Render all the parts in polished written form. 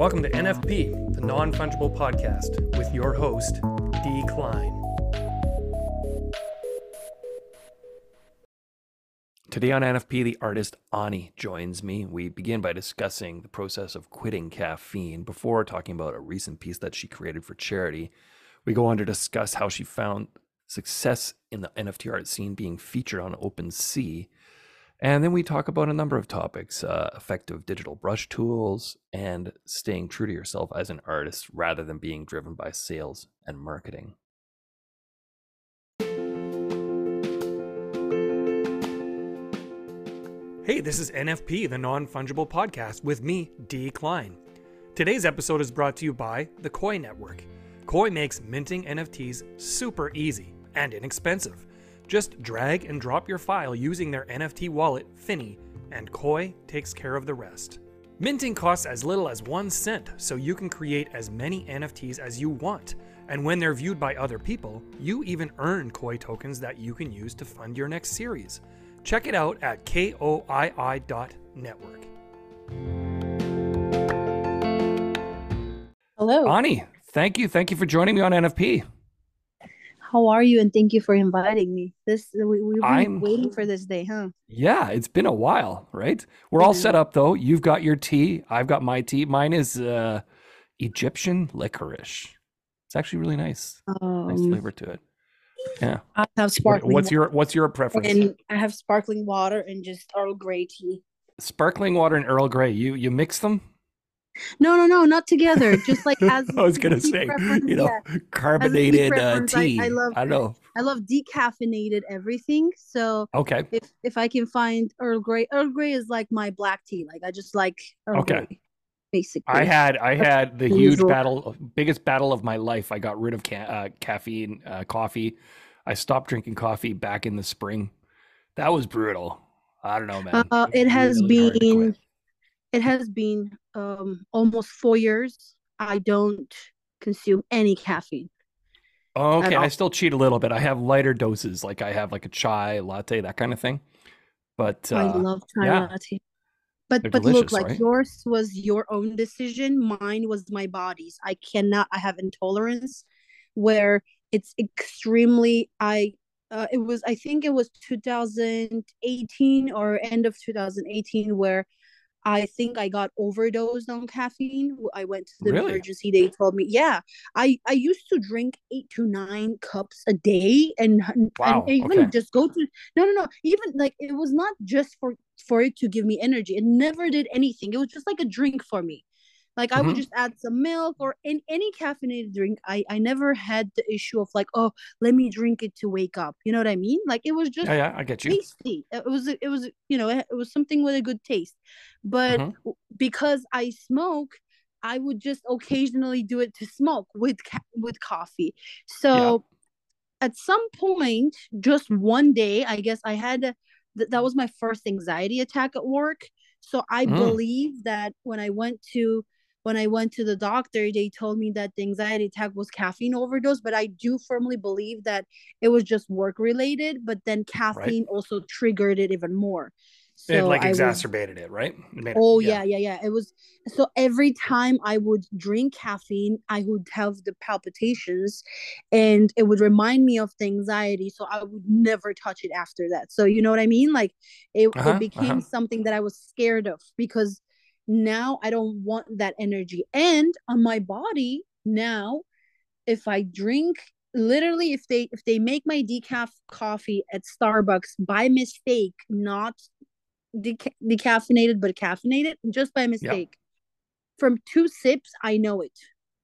Welcome to NFP, the non-fungible podcast, with your host, D. Klein. Today on NFP, the artist Ani joins me. We begin by discussing the process of quitting caffeine before talking about a recent piece that she created for charity. We go on to discuss how she found success in the NFT art scene being featured on OpenSea. And then we talk about a number of topics, effective digital brush tools and staying true to yourself as an artist rather than being driven by sales and marketing. Hey, this is NFP, the non-fungible podcast with me, D. Klein. Today's episode is brought to you by the Koii Network. Koii makes minting NFTs super easy and inexpensive. Just drag and drop your file using their NFT wallet, Finny, and Koii takes care of the rest. Minting costs as little as 1 cent, so you can create as many NFTs as you want. And when they're viewed by other people, you even earn Koii tokens that you can use to fund your next series. Check it out at koii.network. Hello. Ani, thank you for joining me on NFP. How are you? And thank you for inviting me. We've been waiting for this day, huh? Yeah, it's been a while, right? We're all set up though. You've got your tea. I've got my tea. Mine is Egyptian licorice. It's actually really nice. Nice flavor to it. Yeah. I have sparkling. What's your preference? And I have sparkling water and just Earl Grey tea. Sparkling water and Earl Grey. You mix them? No, not together. Just like as I was gonna say, carbonated tea. I don't know. I love decaffeinated everything. So okay, if I can find Earl Grey is like my black tea. Like I just like Earl Grey, basically. I had the biggest battle of my life. I got rid of caffeine, coffee. I stopped drinking coffee back in the spring. That was brutal. I don't know, man. It has been almost 4 years. I don't consume any caffeine. Oh, okay. I still cheat a little bit. I have lighter doses, like I have like a chai latte, that kind of thing. But I love chai latte. But look, like right? Yours was your own decision. Mine was my body's. I have intolerance where it's extremely, I think it was 2018 or end of 2018 where I think I got overdosed on caffeine. I went to the emergency. They told me, I used to drink 8 to 9 cups a day, and even just go to no. Even like it was not just for it to give me energy. It never did anything. It was just like a drink for me. Like I would just add some milk or any caffeinated drink. I never had the issue of like, oh, let me drink it to wake up. You know what I mean? Like it was just I get you. Tasty. It was it was something with a good taste. But because I smoke, I would just occasionally do it to smoke with coffee. So at some point, just one day, I guess I had that was my first anxiety attack at work. So I believe that when I went to the doctor, they told me that the anxiety attack was caffeine overdose, but I do firmly believe that it was just work related, but then caffeine also triggered it even more. So it exacerbated it, right? Yeah. It was, so every time I would drink caffeine, I would have the palpitations and it would remind me of the anxiety. So I would never touch it after that. So you know what I mean? Like it became something that I was scared of because now I don't want that energy. And on my body now, if I drink, literally if they make my decaf coffee at Starbucks by mistake, not decaffeinated but caffeinated, just by mistake, from 2 sips I know it.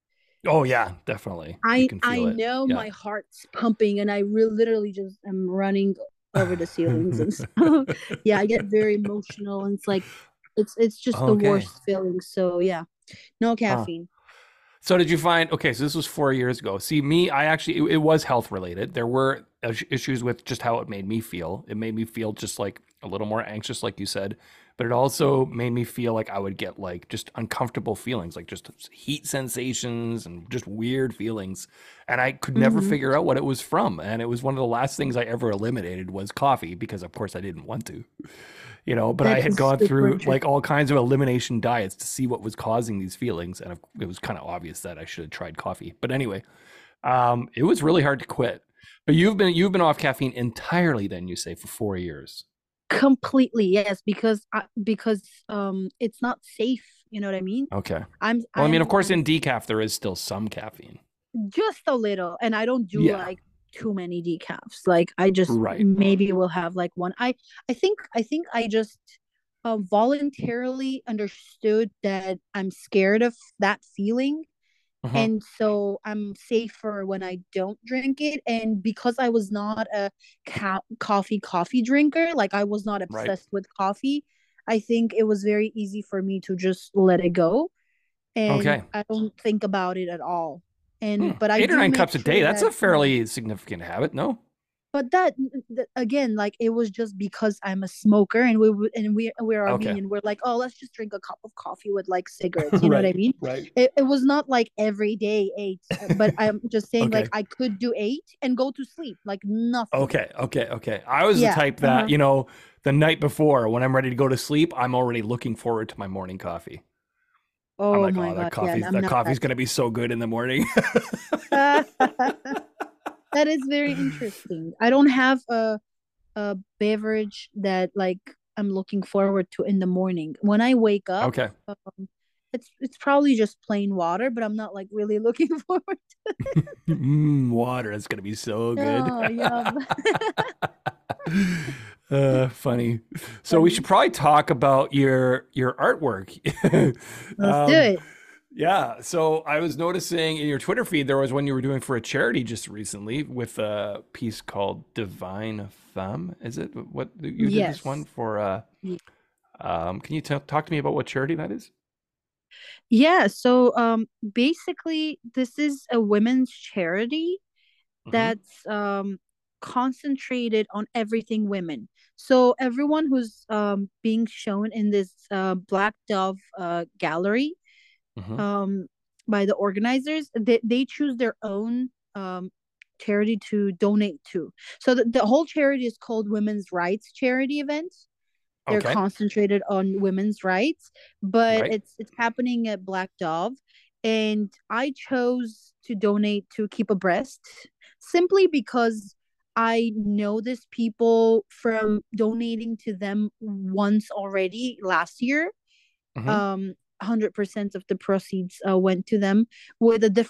Oh yeah, definitely. I know my heart's pumping and I literally just am running over the ceilings and stuff. I get very emotional and it's like it's just the worst feeling. So no caffeine. So did you find, so this was 4 years ago. See, me, it was health related. There were issues with just how it made me feel. It made me feel just like a little more anxious, like you said, but it also made me feel like I would get like just uncomfortable feelings, like just heat sensations and just weird feelings. And I could never figure out what it was from. And it was one of the last things I ever eliminated was coffee because of course I didn't want to. but That I had is gone super through interesting. like all kinds of elimination diets to see what was causing these feelings. And it was kind of obvious that I should have tried coffee. But anyway, it was really hard to quit. But you've been off caffeine entirely then, you say, for 4 years. Completely, yes, because it's not safe. You know what I mean? Okay. I'm Well, I mean, I'm of course, I'm in decaf, there is still some caffeine. just a little, and I don't do Yeah. like too many decafs. Like I just Right. maybe will have like one. I think I just voluntarily understood that I'm scared of that feeling, Uh-huh. and so I'm safer when I don't drink it. And because I was not a coffee drinker, like I was not Right. obsessed with coffee, I think it was very easy for me to just let it go, and Okay. I don't think about it at all. And but I Eight or do nine make cups a day. sure That's that a fairly significant habit, no? but that again, like it was just because I'm a smoker, and we're Okay. Armenian. We're like, oh, let's just drink a cup of coffee with like cigarettes. You know what I Right. mean? Right. It was not like every day eight, but I'm just saying like Okay. I could do eight and go to sleep like nothing. Okay. Okay. Okay. I was the Yeah. type that, Uh-huh. the night before when I'm ready to go to sleep, I'm already looking forward to my morning coffee. I'm Oh like, my oh, that god. Yeah, coffee's I'm that not coffee's that gonna be so good in the morning. type. That is very interesting. I don't have a beverage that like I'm looking forward to in the morning. When I wake up, Okay. it's probably just plain water, but I'm not like really looking forward. Water is gonna be so good. Oh, yum. Funny. So we should Funny. probably talk about your artwork. Let's do um, it. yeah. So I was noticing in your Twitter feed there was one you were doing for a charity just recently with a piece called Divine Femme. Is it what you did this one Yes. for? Can you talk to me about what charity that is? Yeah, so basically this is a women's charity Mm-hmm. that's concentrated on everything women. So everyone who's being shown in this Black Dove gallery Mm-hmm. um by the organizers, they choose their own charity to donate to. So the whole charity is called Women's Rights Charity Event. They're Okay. concentrated on women's rights, but Right. it's happening at Black Dove, and I chose to donate to Keep Abreast simply because I know this people from donating to them once already last year. Mm-hmm. 100% of the proceeds went to them with a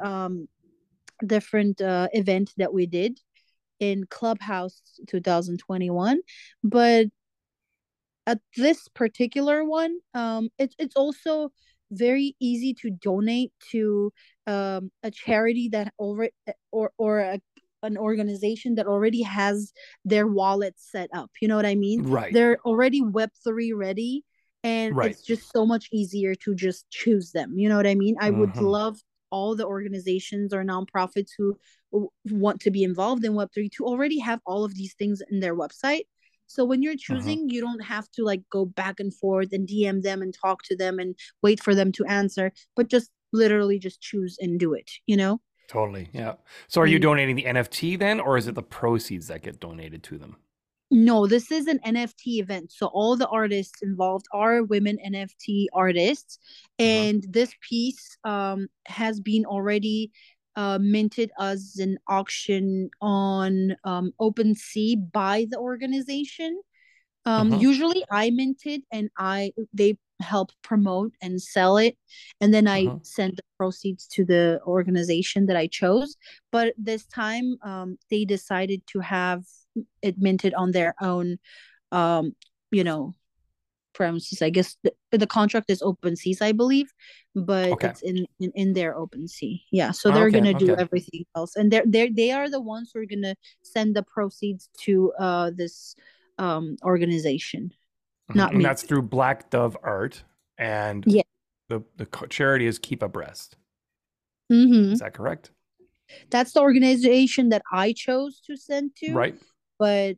different event that we did in Clubhouse 2021. But at this particular one, it's also very easy to donate to a charity that over or an organization that already has their wallet set up. You know what I mean? Right. They're already Web3 ready, and Right. it's just so much easier to just choose them. You know what I mean? I would Mm-hmm. love all the organizations or nonprofits who want to be involved in Web3 to already have all of these things in their website, so when you're Mm-hmm. choosing, you don't have to like go back and forth and DM them and talk to them and wait for them to answer, but just literally just choose and do it, you know? Totally. Yeah. So are you Mm. donating the NFT then, or is it the proceeds that get donated to them? No, this is an NFT event. So all the artists involved are women NFT artists. Mm-hmm. And this piece has been already minted as an auction on OpenSea by the organization. Mm-hmm. Usually I mint it and they help promote and sell it, and then I Mm-hmm. send the proceeds to the organization that I chose. But this time, they decided to have it minted on their own, um, you know, premises. I guess the contract is open seas, I believe, but Okay. it's in their open sea. Yeah, so they're Okay. gonna do Okay. everything else, and they are the ones who are gonna send the proceeds to this organization, Mhm. not And me. that's through Black Dove Art, and Yeah. the charity is Keep Abreast. Mm-hmm. Is that correct? That's the organization that I chose to send to, Right. but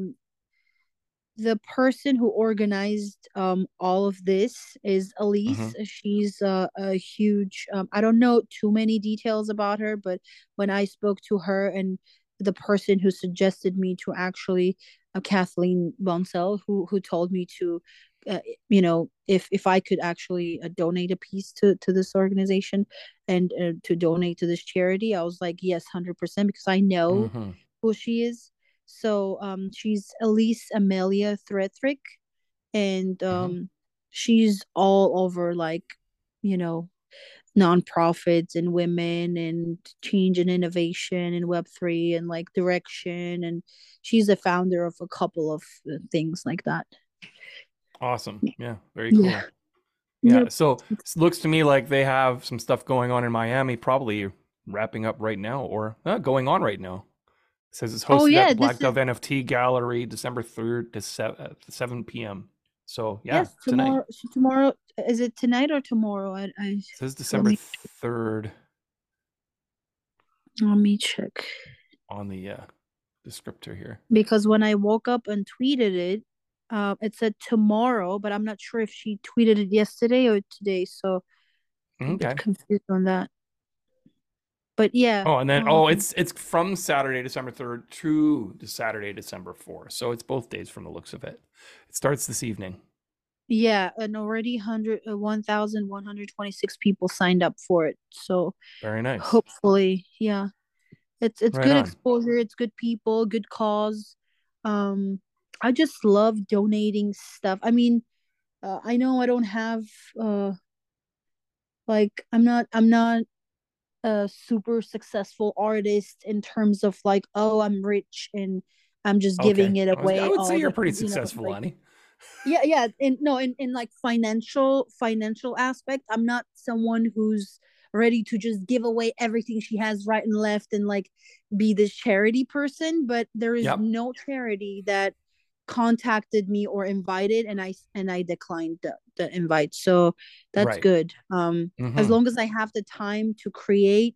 the person who organized all of this is Mm-hmm. Elise. She's a huge I don't know too many details about her, but when I spoke to her and the person who suggested me to actually Kathleen Bonsell, who told me to, you know, if I could actually donate a piece to this organization and to donate to this charity. I was like, yes, 100%, because I know Mm-hmm. who she is. So she's Elise Amelia Threthrick, and Mm-hmm. she's all over, like, you know, nonprofits and women and change and innovation and Web3 and like direction, and she's the founder of a couple of things like that. Awesome. Yeah, very Yeah. cool. Yeah, Yep. so it looks to me like they have some stuff going on in Miami, probably wrapping up right now or going on right now. It says it's Oh hosted at yeah, the this Black is, Dove NFT Gallery, December 3rd to 7 p.m. So yeah, yes, tonight. tomorrow. Tomorrow, is it tonight or tomorrow? I It says let December me 3rd let me check, on the descriptor here. because when I woke up and tweeted it, it said tomorrow, but I'm not sure if she tweeted it yesterday or today, so a bit Okay. confused on that. But yeah, Oh, and then it's from Saturday, December 3rd to Saturday, December 4th. So it's both days from the looks of it. It starts this evening. yeah, and already 1,126 people signed up for it. So Very nice. hopefully, yeah, it's Right good on. exposure, it's good people, good cause. Um, I just love donating stuff. I mean, I know I don't have uh like I'm not a super successful artist in terms of like, oh, I'm rich and I'm just Okay. giving it I away would say all you're the, pretty you know, successful, like, Annie. yeah, yeah, and no, in like financial aspect, I'm not someone who's ready to just give away everything she has right and left and like be this charity person, but there is Yep. no charity that contacted me or invited, and I declined the invite. So that's Right. good. As Mm-hmm. long as I have the time to create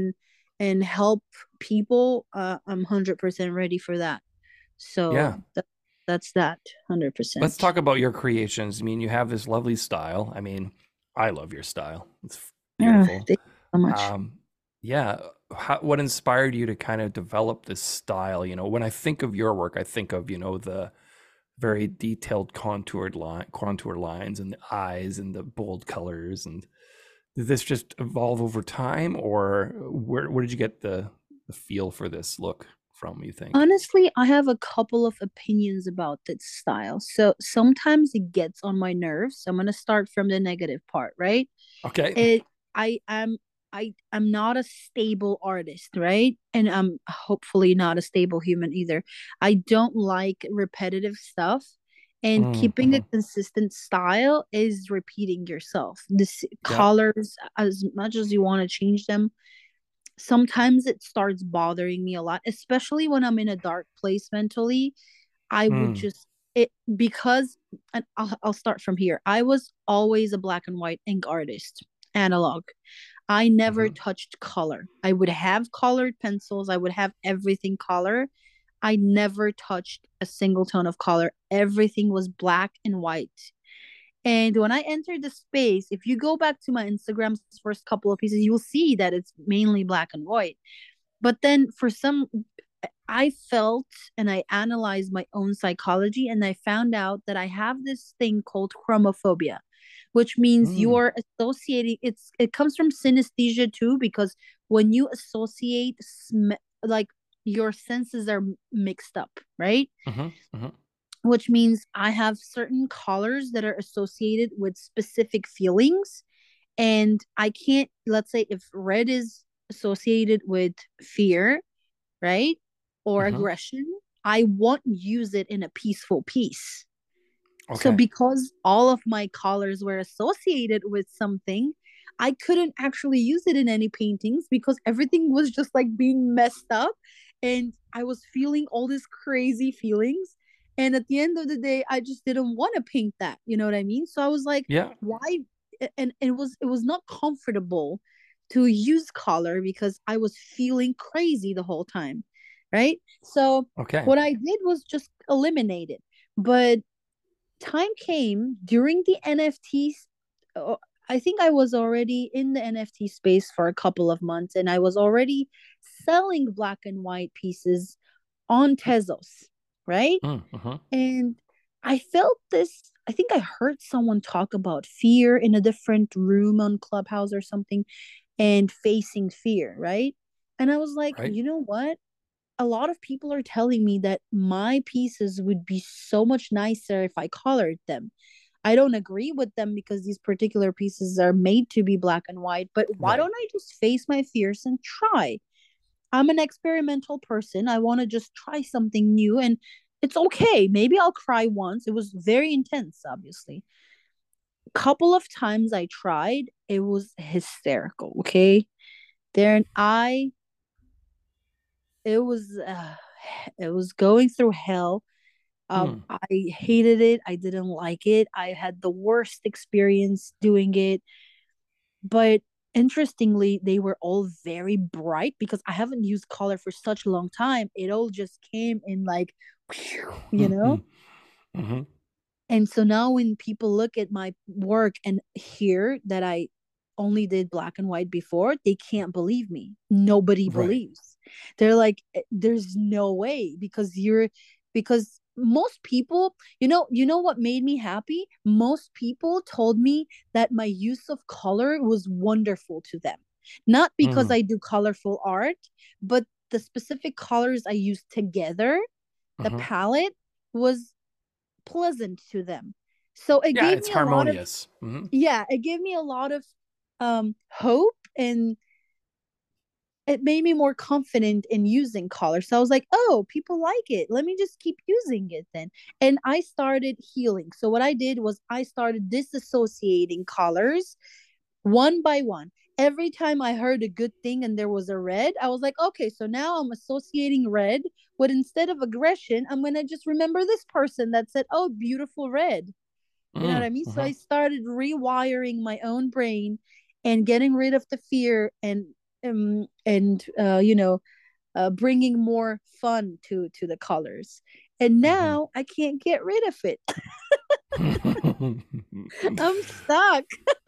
and help people, I'm 100% ready for that. So Yeah. that's that Let's 100%. talk about your creations. I mean, you have this lovely style. I mean, I love your style. It's Yeah, beautiful. thank you so much. Um, yeah. What inspired you to kind of develop this style? When I think of your work, I think of, the very detailed contour lines and the eyes and the bold colors. And did this just evolve over time, or where did you get the feel for this look from, you think? Honestly, I have a couple of opinions about this style. So sometimes it gets on my nerves. I'm gonna start from the negative part, right? Okay. It I am I'm not a stable artist, right? And I'm hopefully not a stable human either. I don't like repetitive stuff. And keeping a Mm-hmm. consistent style is repeating yourself. This Yep. colors, as much as you want to change them, sometimes it starts bothering me a lot, especially when I'm in a dark place mentally. I would Mm. just it because, and I'll start from here. I was always a black and white ink artist, analog. I never Mm-hmm. touched color. I would have colored pencils, I would have everything color. I never touched a single tone of color. Everything was black and white. And when I entered the space, if you go back to my Instagram's first couple of pieces, you will see that it's mainly black and white. But then I felt and I analyzed my own psychology, and I found out that I have this thing called chromophobia, which means Mm. you're associating, it comes from synesthesia too, because when you associate like your senses are mixed up, right? Mm-hmm. Mm-hmm. Which means I have certain colors that are associated with specific feelings. And I can't, let's say, if red is associated with fear, right? Or Mm-hmm. aggression, I won't use it in a peaceful piece. So, Okay. because all of my colors were associated with something, I couldn't actually use it in any paintings because everything was just like being messed up. And I was feeling all these crazy feelings. And at the end of the day, I just didn't want to paint that. You know what I mean? So I was like, Yeah. why? And it was not comfortable to use color because I was feeling crazy the whole time. Right. So Okay. what I did was just eliminate it. But time came during the NFTs. I think I was already in the NFT space for a couple of months, and I was already selling black and white pieces on Tezos, right? Mm-hmm. And I felt this, I think I heard someone talk about fear in a different room on Clubhouse or something, and facing fear, right? And I was like, Right. you know what? A lot of people are telling me that my pieces would be so much nicer if I colored them. I don't agree with them because these particular pieces are made to be black and white, but why Right. don't I just face my fears and try? I'm an experimental person. I want to just try something new, and it's okay. Maybe I'll cry once. It was very intense, obviously. Couple of times I tried, it was hysterical, okay? There I it was it was going through hell. Hmm. I hated it. I didn't like it. I had the worst experience doing it. But interestingly, they were all very bright because I haven't used color for such a long time. It all just came in like, you know? Mm-hmm. And so now when people look at my work and hear that I only did black and white before, they can't believe me. Nobody Right. believes. They're like, there's no way because most people, you know what made me happy? Most people told me that my use of color was wonderful to them. Not because Mm-hmm. I do colorful art, but the specific colors I used together, the Mm-hmm. palette was pleasant to them. So it Yeah, gave it's me a lot of harmonious. Mm-hmm. yeah, it gave me a lot of hope, and it made me more confident in using color. So I was like, oh, people like it. Let me just keep using it then. And I started healing. So what I did was I started disassociating colors one by one. Every time I heard a good thing and there was a red, I was like, okay, so now I'm associating red with, instead of aggression, I'm going to just remember this person that said, oh, beautiful red. You know what I mean? So Mm-hmm. I started rewiring my own brain and getting rid of the fear, and bringing more fun to the colors. And Mm-hmm. now I can't get rid of it. I'm stuck.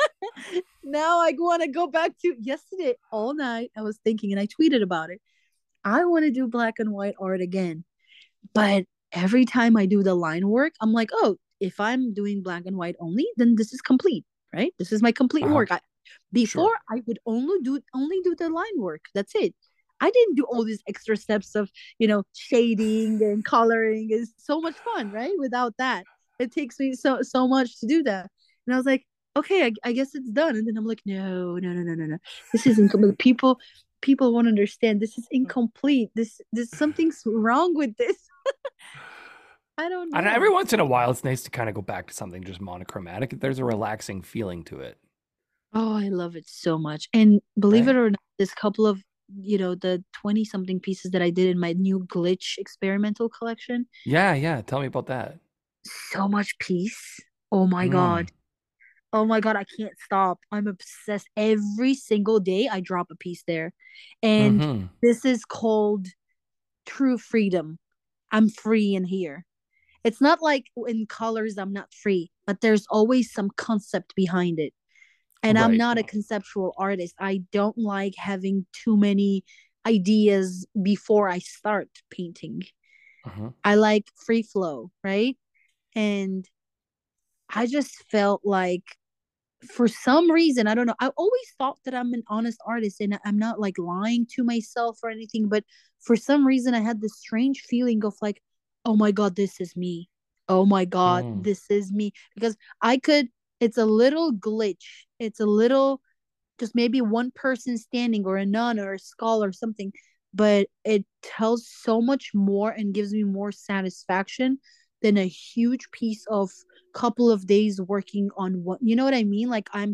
Now I want to go back to yesterday all night. I was thinking, and I tweeted about it. I want to do black and white art again. But every time I do the line work, I'm like, oh, if I'm doing black and white only, then this is complete, right? This is my complete Uh-huh. work. Before Sure. I would only do the line work. That's it. I didn't do all these extra steps of, shading and coloring. It's so much fun, right? Without that, it takes me so much to do that. And I was like, okay, I guess it's done. And then I'm like, no, no, no, no, no, no. This is incomplete. People won't understand. This is incomplete. This something's wrong with this. I don't And every know. once in a while, it's nice to kind of go back to something just monochromatic. There's a relaxing feeling to it, Oh, I love it so much. And believe right? it or not, this couple of, the 20 something pieces that I did in my new glitch experimental collection, Yeah, yeah. Tell me about that. so much peace. Oh my Mm. God. Oh my God, I can't stop. I'm obsessed. Every single day I drop a piece there. And Mm-hmm. this is called true freedom. I'm free in here. It's not like in colors I'm not free, but there's always some concept behind it. And I'm Right. not a conceptual artist. I don't like having too many ideas before I start painting. Mm-hmm. I like free flow, right? And I just felt like, for some reason, I don't know. I always thought that I'm an honest artist and I'm not like lying to myself or anything, but for some reason I had this strange feeling of like, oh my God, this is me. Oh my God, Mm. this is me. Because I could, it's a little glitch. It's a little, just maybe one person standing or a nun or a skull or something, but it tells so much more and gives me more satisfaction than a huge piece of couple of days working on what, you know what I mean? Like I'm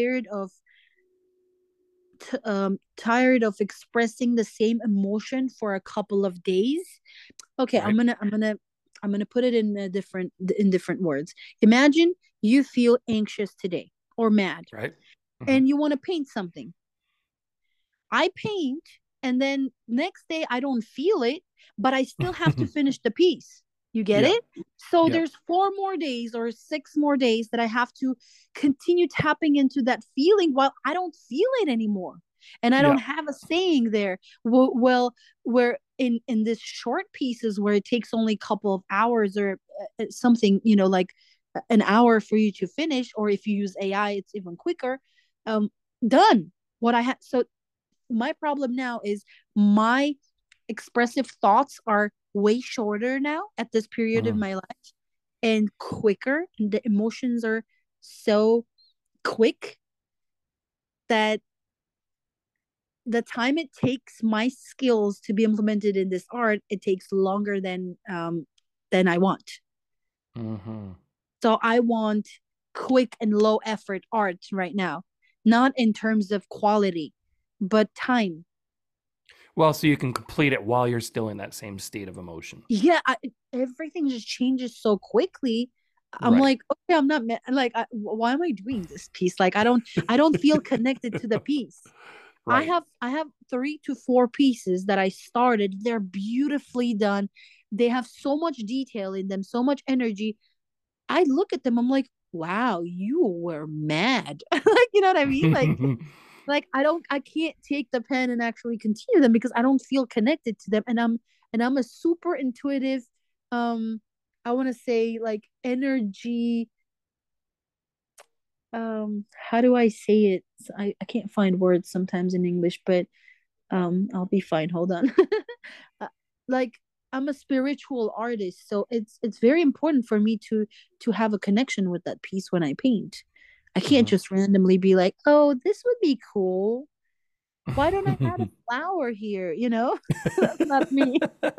tired of expressing the same emotion for a couple of days. Okay, Right. I'm gonna put it in different words. Imagine you feel anxious today or mad, Right. Mm-hmm. and you want to paint something. I paint, and then next day I don't feel it, but I still have to finish the piece. You get Yep. it? So Yep. there's 4 more days or 6 more days that I have to continue tapping into that feeling while I don't feel it anymore. and I Yeah. don't have a saying there. Well, where in this short pieces where it takes only a couple of hours or something, like an hour for you to finish, or if you use AI, it's even quicker. Um, done. What I had. So my problem now is my expressive thoughts are way shorter now at this period of Mm-hmm. my life and quicker. And the emotions are so quick that the time it takes my skills to be implemented in this art, it takes longer than I want. Mm-hmm. So I want quick and low effort art right now, not in terms of quality, but time. Well, so you can complete it while you're still in that same state of emotion. Yeah, everything just changes so quickly. I'm Right. like, okay, I'm not like, why am I doing this piece? Like, I don't feel connected to the piece. I Right. have I have 3 to 4 pieces that I started. They're beautifully done. They have so much detail in them, so much energy. I look at them, I'm like, wow, you were mad. Like, you know what I mean? Like I can't take the pen and actually continue them because I don't feel connected to them. And I'm a super intuitive, um, I want to say like energy, how do I say it? I can't find words sometimes in English, but I'll be fine, hold on. Uh, like I'm a spiritual artist, so it's very important for me to have a connection with that piece when I paint. I can't just randomly be like, oh, this would be cool, why don't I add a flower here, that's not me.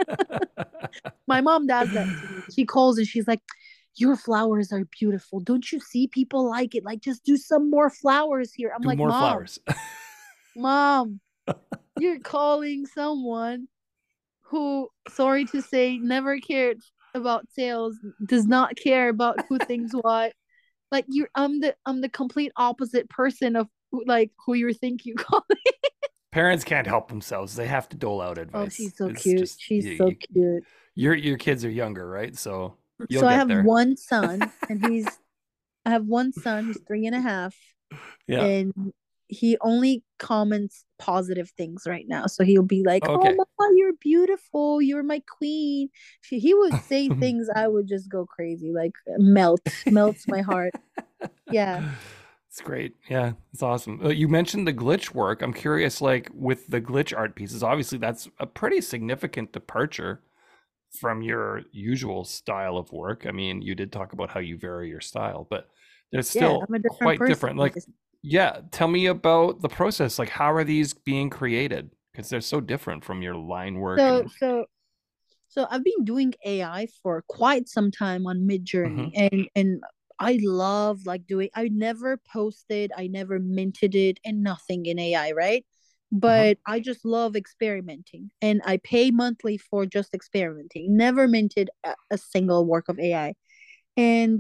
My mom does that to me. She calls and she's like, your flowers are beautiful, don't you see people like it, like just do some more flowers here. I'm Do like, more mom, flowers. mom, you're calling someone who, sorry to say, never cared about sales, does not care about who thinks what. Like I'm the complete opposite person of like who you think you call. Parents can't help themselves. They have to dole out Oh, advice. she's so It's cute. just She's so cute. your kids are younger, right? So you'll So I get have there. one son, and I have one son. He's 3.5, Yeah. and he only comments positive things right now. So he'll be like, "Oh, Okay. mama, you're beautiful. You're my queen." He would say things I would just go crazy, like melts my heart. Yeah. It's great. Yeah, it's awesome. You mentioned the glitch work. I'm curious, like with the glitch art pieces, obviously that's a pretty significant departure from your usual style of work. I mean, you did talk about how you vary your style, but they're Yeah, still I'm a different quite person different. with Like, this. yeah, tell me about the process. Like, how are these being created? Because they're so different from your line work So and. so so I've been doing AI for quite some time on Mhm, Midjourney, and I love like doing. I never posted, I never minted it, and nothing in AI, right? mhm. But I just love experimenting, and I pay monthly for just experimenting. Never minted a single work of AI. And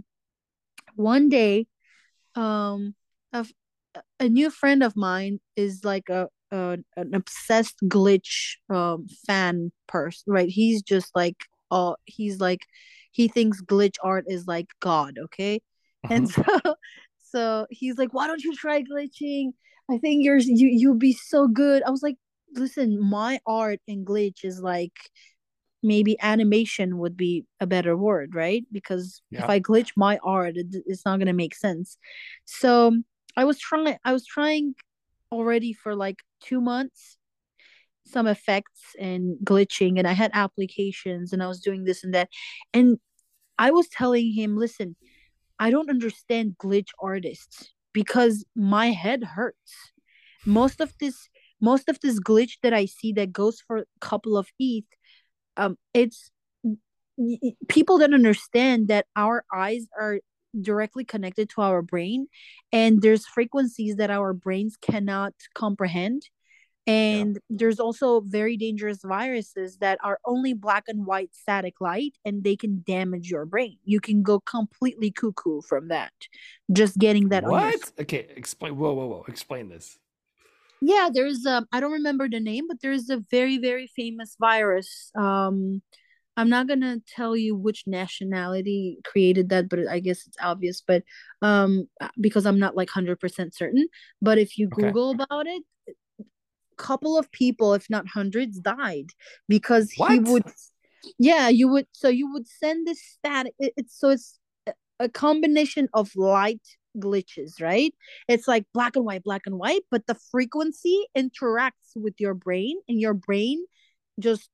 one day, um, a, a new friend of mine is like an obsessed glitch fan person, right? He's just like, oh, he's like, he thinks glitch art is like god, okay? And Mhm. so he's like, why don't you try glitching? I think you'll be so good. I was like, listen, my art in glitch is like, maybe animation would be a better word, right? Because if Yeah. I glitch my art, it's not gonna make sense. So I was trying already for like 2 months, some effects and glitching, and I had applications and I was doing this and that. And I was telling him, listen, I don't understand glitch artists because my head hurts. Most of this most of this glitch that I see that goes for a couple of ETH, it's people don't understand that our eyes are directly connected to our brain, and there's frequencies that our brains cannot comprehend, Yeah. and there's also very dangerous viruses that are only black and white static light, and they can damage your brain. You can go completely cuckoo from that, just getting that on your What? Okay, explain. Whoa, whoa, whoa. Explain this. yeah. There's I don't remember the name, but there's a very very famous virus. I'm not gonna tell you which nationality created that, but I guess it's obvious. But because I'm not like 100% certain. But if you Okay. Google about it, couple of people, if not hundreds, died because he What? would. Yeah, you would. So you would send this static. It's a combination of light glitches, right? It's like black and white, but the frequency interacts with your brain, and your brain just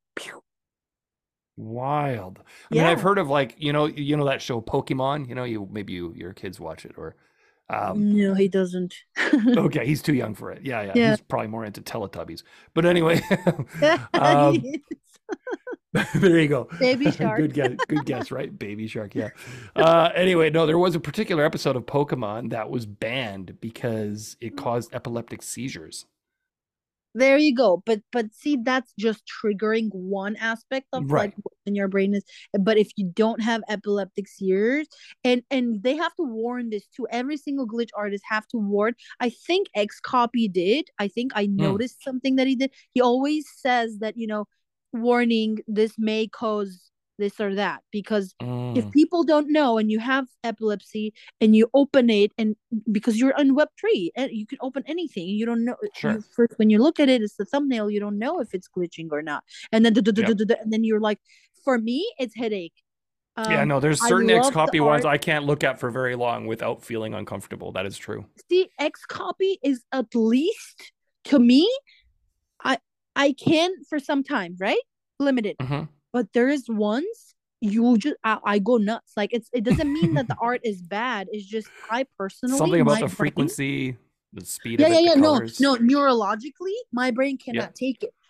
Wild. I mean, I've yeah. heard of like, you know that show Pokemon, your kids watch it or um No, he doesn't. okay, he's too young for it. Yeah, yeah. Yeah. He's probably more into Teletubbies. But anyway, um there you go. Baby shark. Good guess, right? Baby Shark, yeah. Anyway, no, there was a particular episode of Pokemon that was banned because it caused epileptic seizures. There you go. But see, that's just triggering one aspect of like Right. when your brain is. But if you don't have epileptic seizures, and they have to warn this too. Every single glitch artist have to warn. I think X Copy did. I think I Mm, noticed something that he did. He always says that, warning, this may cause this or that, because if mm, people don't know and you have epilepsy and you open it, and because you're on Web3 and you can open anything, you don't know, you sure. first when you look at it, it's the thumbnail, you don't know if it's glitching or not, and then Yep. and then you're like, for me it's headache. Yeah, um no, there's I certain X love the copy ones art. I can't look at for very long without feeling uncomfortable. That is true. See, X Copy is at least, to me, I I can for some time, right? Limited. Hmm. But there is ones you just I go nuts. Like, it doesn't mean that the art is bad. It's just I personally, Something about my the brain. frequency, the speed Yeah, of yeah, it, the yeah. No, colors. no. Neurologically, my brain Yeah. cannot take it.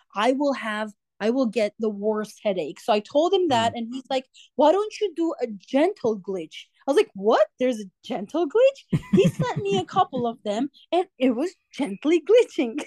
I will get the worst headache. So I told him Mm. that, and he's like, "Why don't you do a gentle glitch?" I was like, "What? There's a gentle glitch?" He sent me a couple of them, and it was gently glitching.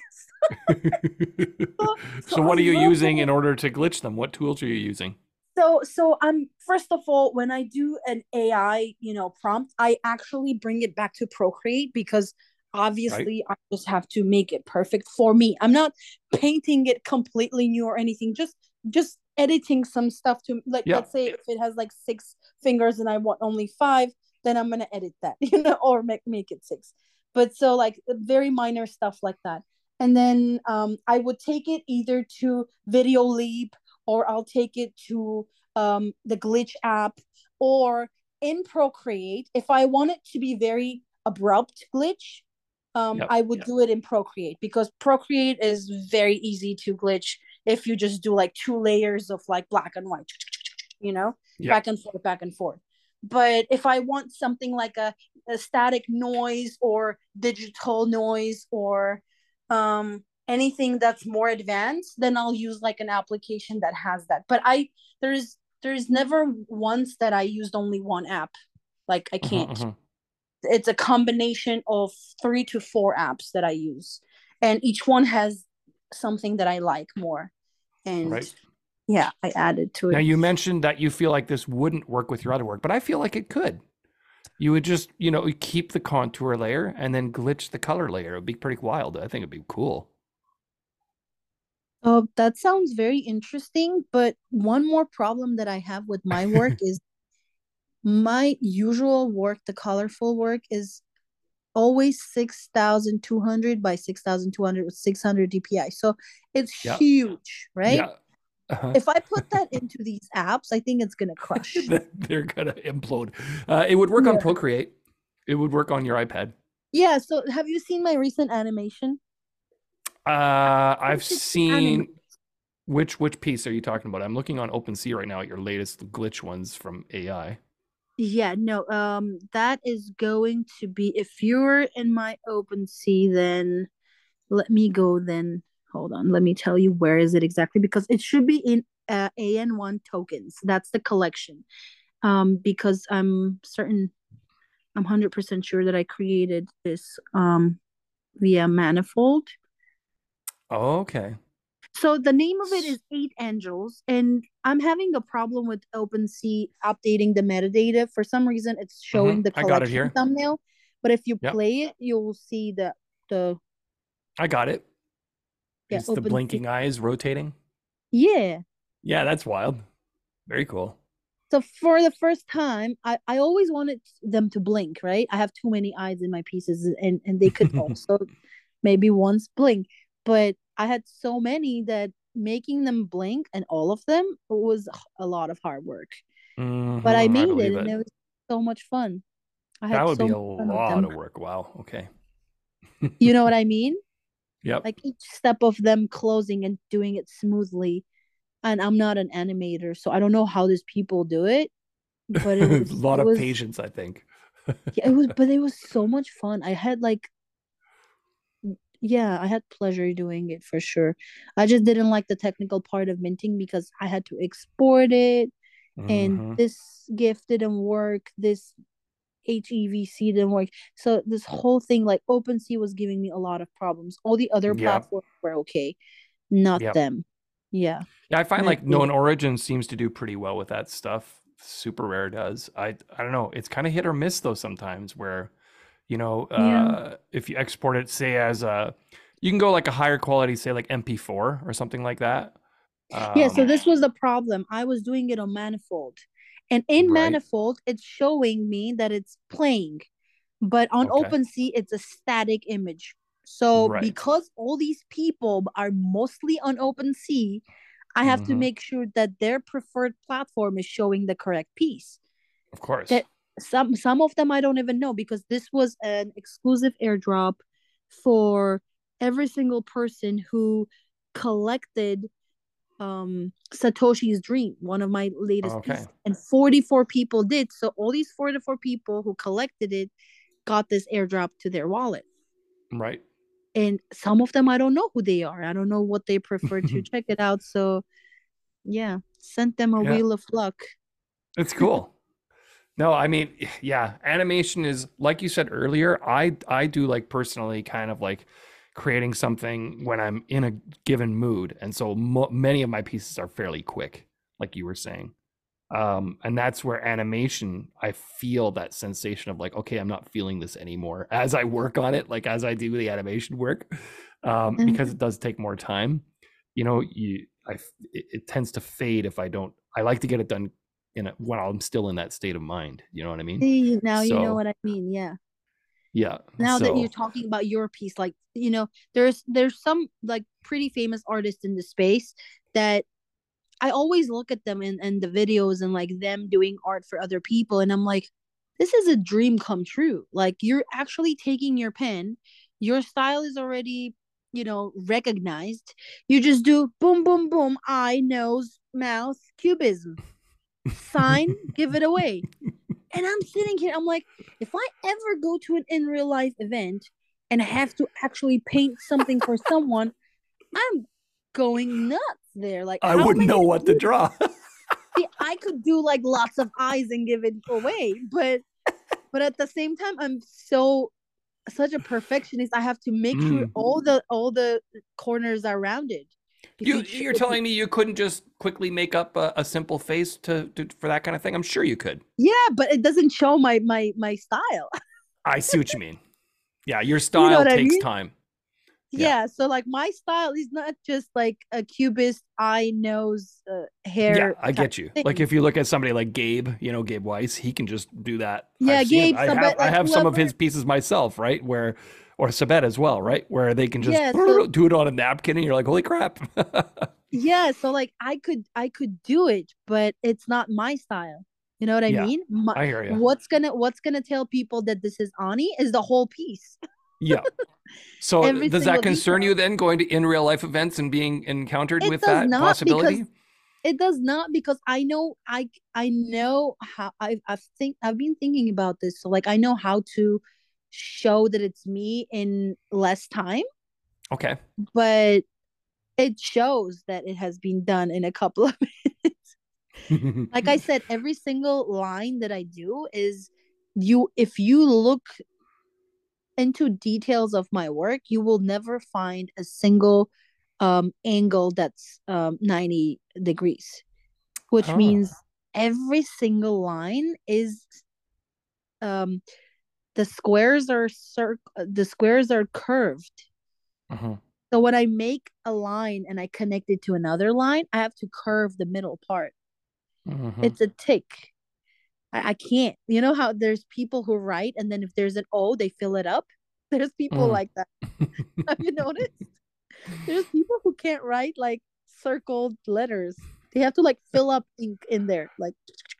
so, so So I what are you love using the in order to glitch them? What tools are you using? so I'm first of all, when I do an AI, prompt, I actually bring it back to Procreate, because Right? obviously I just have to make it perfect for me. I'm not painting it completely new or anything. Just editing some stuff to, like, Yeah. let's say if it has like six fingers and I want only five, then I'm gonna edit that, or make it six. But so, like, very minor stuff like that. And then I would take it either to Video Leap, or I'll take it to the Glitch app, or in Procreate. If I want it to be very abrupt glitch, Yep. I would do it in Procreate, because Procreate is very easy to glitch if you just do like two layers of like black and white, Yep. back and forth, back and forth. But if I want something like a static noise or digital noise, or anything that's more advanced, then I'll use like an application that has that. But there's never once that I used only one app. Like, I Hmm. can't. Hmm. It's a combination of 3 to 4 apps that I use, and each one has something that I like more. And Right. yeah, I added to Now it. you mentioned that you feel like this wouldn't work with your other work, but I feel like it could. You would just, keep the contour layer and then glitch the color layer. It would be pretty wild. I think it'd be cool. Oh, that sounds very interesting. But one more problem that I have with my work is my usual work, the colorful work, is always 6,200 by 6,200 with 600 DPI. So it's Yeah. huge, right? Yeah. Uh-huh. If I put that into these apps, I think it's gonna crush. They're gonna implode. It would work on Yeah. Procreate. It would work on your iPad. Yeah. So have you seen my recent animation? I've It's anime. seen which piece are you talking about? I'm looking on OpenSea right now at your latest glitch ones from AI. Yeah, no, that is going to be, if you're in my OpenSea, then let me go then. Hold on, let me tell you where is it exactly, because it should be in AN1 tokens. That's the collection. Because I'm 100% sure that I created this via Manifold. Okay. So the name of it is Eight Angels, and I'm having a problem with OpenSea updating the metadata. For some reason, it's Hmm. showing the I got it collection here. thumbnail, but if you Yep. play it, you'll see the I got it. yeah, It's the OpenSea. blinking eyes rotating. Yeah, Yeah, that's wild. Very cool. So for the first time, I always wanted them to blink, right? I have too many eyes in my pieces, and they could also maybe once blink. But I had so many that making them blink and all of them was a lot of hard work. But I I made it believe and it. it was so much fun. I That had would so be a much fun with lot them. of work. Wow. Okay. You know what I mean? Yep. Like each step of them closing and doing it smoothly. And I'm not an animator, so I don't know how these people do it, but A lot it of was patience, I think. yeah, it was so much fun. I had like yeah, I had pleasure doing it for sure. I just didn't like the technical part of minting because I had to export it and Hmm. this GIF didn't work, this HEVC didn't work. So this whole thing, like OpenSea was giving me a lot of problems. All the other Yep. platforms were okay, not Yep. them. Yeah. Yeah, I find And I like hate Known it. Origin seems to do pretty well with that stuff. Super Rare does. I don't know. It's kind of hit or miss though sometimes where, Yeah. if you export it, say as a, you can go like a higher quality, say like MP4 or something like that. Yeah, so Um, this was the problem. I was doing it on Manifold. And in right. Manifold, it's showing me that it's playing. But on Okay. OpenSea, it's a static image. So Right. because all these people are mostly on OpenSea, I have to Hmm. make sure that their preferred platform is showing the correct piece. Of course. That some of them I don't even know because this was an exclusive airdrop for every single person who collected Satoshi's Dream, one of my latest Okay. pieces. And 44 people did. So all these 44 people who collected it got this airdrop to their wallet. Right. And some of them I don't know who they are. I don't know what they prefer to check it out. So yeah, sent them a Yeah. wheel of luck. It's cool. No, I mean, yeah, animation is like you said earlier. I do like personally kind of like creating something when I'm in a given mood, and so many of my pieces are fairly quick, like you were saying. And that's where animation, I feel that sensation of like, okay, I'm not feeling this anymore as I work on it, like as I do the animation work, because Mhm. it does take more time. It tends to fade if I don't. I like to get it done when I'm still in that state of mind. You know what I mean? See, now you know So what I mean. Yeah. yeah. Now that you're So talking about your piece, like, there's some like pretty famous artists in the space that I always look at them in the videos and like them doing art for other people. And I'm like, this is a dream come true. Like you're actually taking your pen, your style is already, recognized. You just do boom, boom, boom, eye, nose, mouth, cubism, sign, give it away. And I'm sitting here, I'm like, if I ever go to an in real life event and I have to actually paint something for someone, I'm going nuts there. Like, I how am wouldn't I know going to what to do this? draw. See, I could do like lots of eyes and give it away, but at the same time, I'm such a perfectionist. I have to make sure Mm. all the corners are rounded. If You're telling me you couldn't just quickly make up a simple face for that kind of thing? I'm sure you could. yeah, but it doesn't show my style. I see what you mean. Yeah, your You know style what I takes mean? time. Yeah. Yeah, so like my style is not just like a cubist eye nose Yeah, hair I type get you. Like thing. if you look at somebody like Gabe, Gabe Weiss, he can just do that. Yeah, I've seen him. Gabe, I so have but I like have some of whoever. his pieces myself, right? Or Sabet as well, right? Where they can just Yeah, so do it on a napkin and you're like, holy crap. yeah, so like I could do it, but it's not my style. You know what I Yeah, mean? I hear you. What's gonna tell people that this is Ani is the whole piece, Yeah. So every does that single concern you detail. then going to in real life events and being encountered It with does that not because possibility? I know I know how I've been thinking about this. So like I know how to show that it's me in less time, Okay. but it shows that it has been done in a couple of minutes. Like I said, every single line that I do is if you look into details of my work, you will never find a single angle that's 90 degrees, which Oh. means every single line is um the squares are curved. Uh-huh. So when I make a line and I connect it to another line, I have to curve the middle part. Mm-hmm. It's a tick. I can't. You know how there's people who write and then if there's an O, they fill it up? There's people Mm. like that. Have you noticed? There's people who can't write like circled letters. They have to like fill up ink in there. Like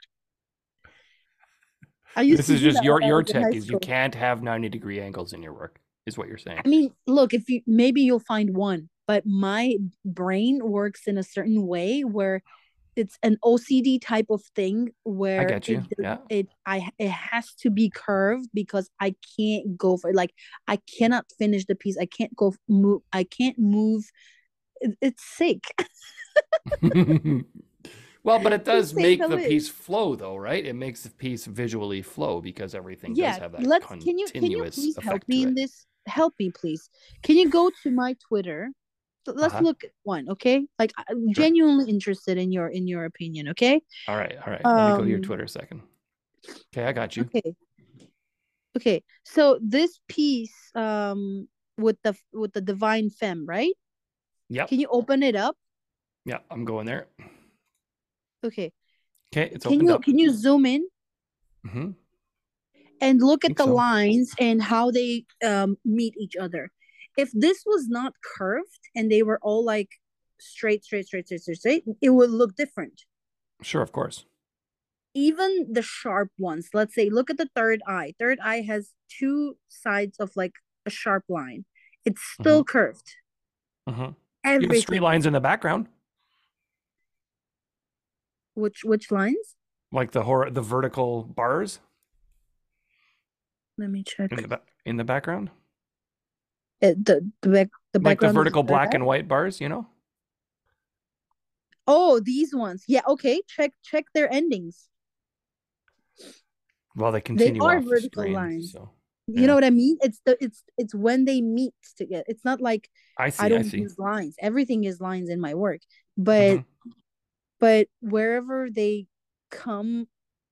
I used This to is do just that when I your was in high tech is you school. can't have 90-degree angles in your work, is what you're saying. I mean, look, if you maybe you'll find one, but my brain works in a certain way where it's an OCD type of thing I where get you. Yeah. it has to be curved because I can't go for like I cannot finish the piece. I can't go move. I can't move. It's sick. Well, but it To does say make the the piece least. flow though, right? It makes the piece visually flow because everything does Yeah, have that let's can you continuous please help effect me to in it. this? Help me please. Can you go to my Twitter? Let's Uh-huh. look at one, okay? Like I'm Sure. genuinely interested in your opinion, okay? All right. All right. Let me go to your Um Twitter a second. Okay, I got you. okay. Okay. So this piece with the divine femme, right? Yep. Can you open it up? Yeah, I'm going there. Okay. Okay, it's opened up. Can you zoom in Mm-hmm. and look I at think the so. lines and how they meet each other? If this was not curved and they were all like straight, it would look different. Sure, of course. Even the sharp ones, let's say, look at the third eye. Third eye has two sides of like a sharp line. It's Mm-hmm. still curved. Mm-hmm. You have straight Everything. lines in the background, Which lines? like the vertical bars Let me check. in the background, The like the background of the vertical third black eye. and white bars. You know. Oh, these ones. Yeah, okay. Check their endings. Well, they They continue are off the vertical screen, lines. so You know yeah. what I mean? It's when they meet together. It's not like I I see. I don't see. use lines. Everything is lines in my work. But Mm-hmm. but wherever they come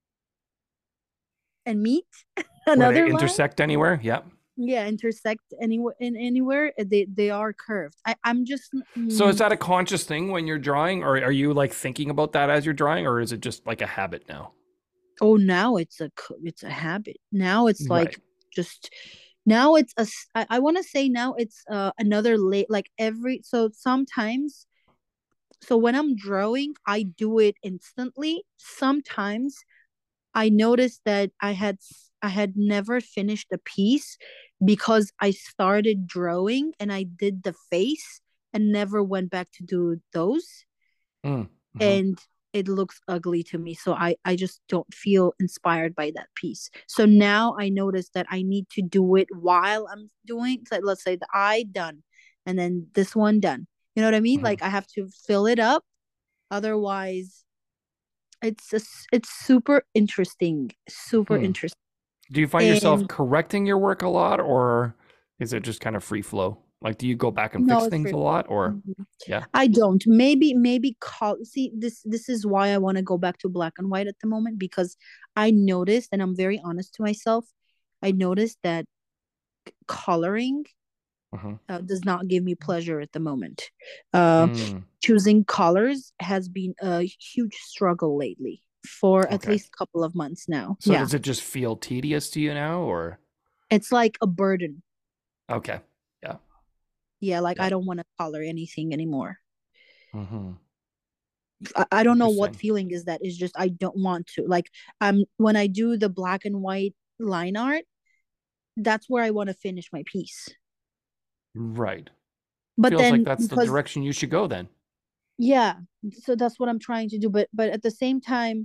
and meet Where they another line, intersect anywhere. Yep. yeah, intersect anywhere in anywhere, they are curved. I'm just So is that a conscious thing when you're drawing, or are you like thinking about that as you're drawing, or is it just like a habit now? oh, now it's a habit. Now it's Right. like just now it's I want to say now it's another late like every so sometimes so when I'm drawing I do it instantly. Sometimes I noticed that I had never finished a piece because I started drawing and I did the face and never went back to do those, Mm-hmm. and it looks ugly to me, so I just don't feel inspired by that piece. So now I notice that I need to do it while I'm doing, so let's say the eye done and then this one done. You know what I mean? Mm-hmm. Like I have to fill it up, otherwise it's super interesting, super Hmm. interesting. Do you find yourself And correcting your work a lot, or is it just kind of free flow? Like, do you go back and no, fix it's things free a flow. lot, or Mhm. yeah? I don't. Maybe call. See, this is why I want to go back to black and white at the moment, because I noticed, and I'm very honest to myself, I noticed that coloring Mm-hmm. does not give me pleasure at the moment. Uh, Mm, Choosing colors has been a huge struggle lately for at okay. least a couple of months now. So Yeah, does it just feel tedious to you now, or it's like a burden. okay? Yeah. Yeah, like Yeah. I don't want to color anything anymore. Mm-hmm. I don't know what Interesting. feeling is that. It's just I don't want to. Like when I do the black and white line art, that's where I want to finish my piece. Right. But Feels like then that's the because direction you should go then. yeah, so that's what I'm trying to do. But at the same time,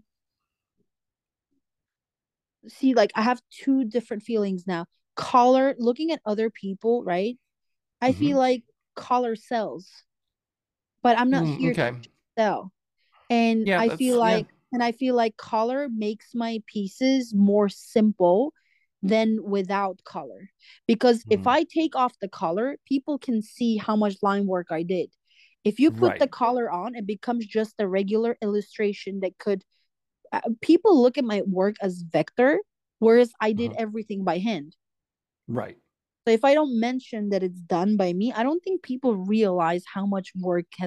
see, like I have two different feelings now. Color, looking at other people, right? I Mm-hmm. feel like color sells, but I'm not Mm, here to okay. sell. And Yeah, I that's feel yeah. like color makes my pieces more simple than without color, because if Mm, I take off the color people can see how much line work I did. If you put the right. color on, it becomes just a regular illustration that could people look at my work as vector, whereas I did Mm-hmm. everything by hand. Right. So if I don't mention that it's done by me, I don't think people realize how much work has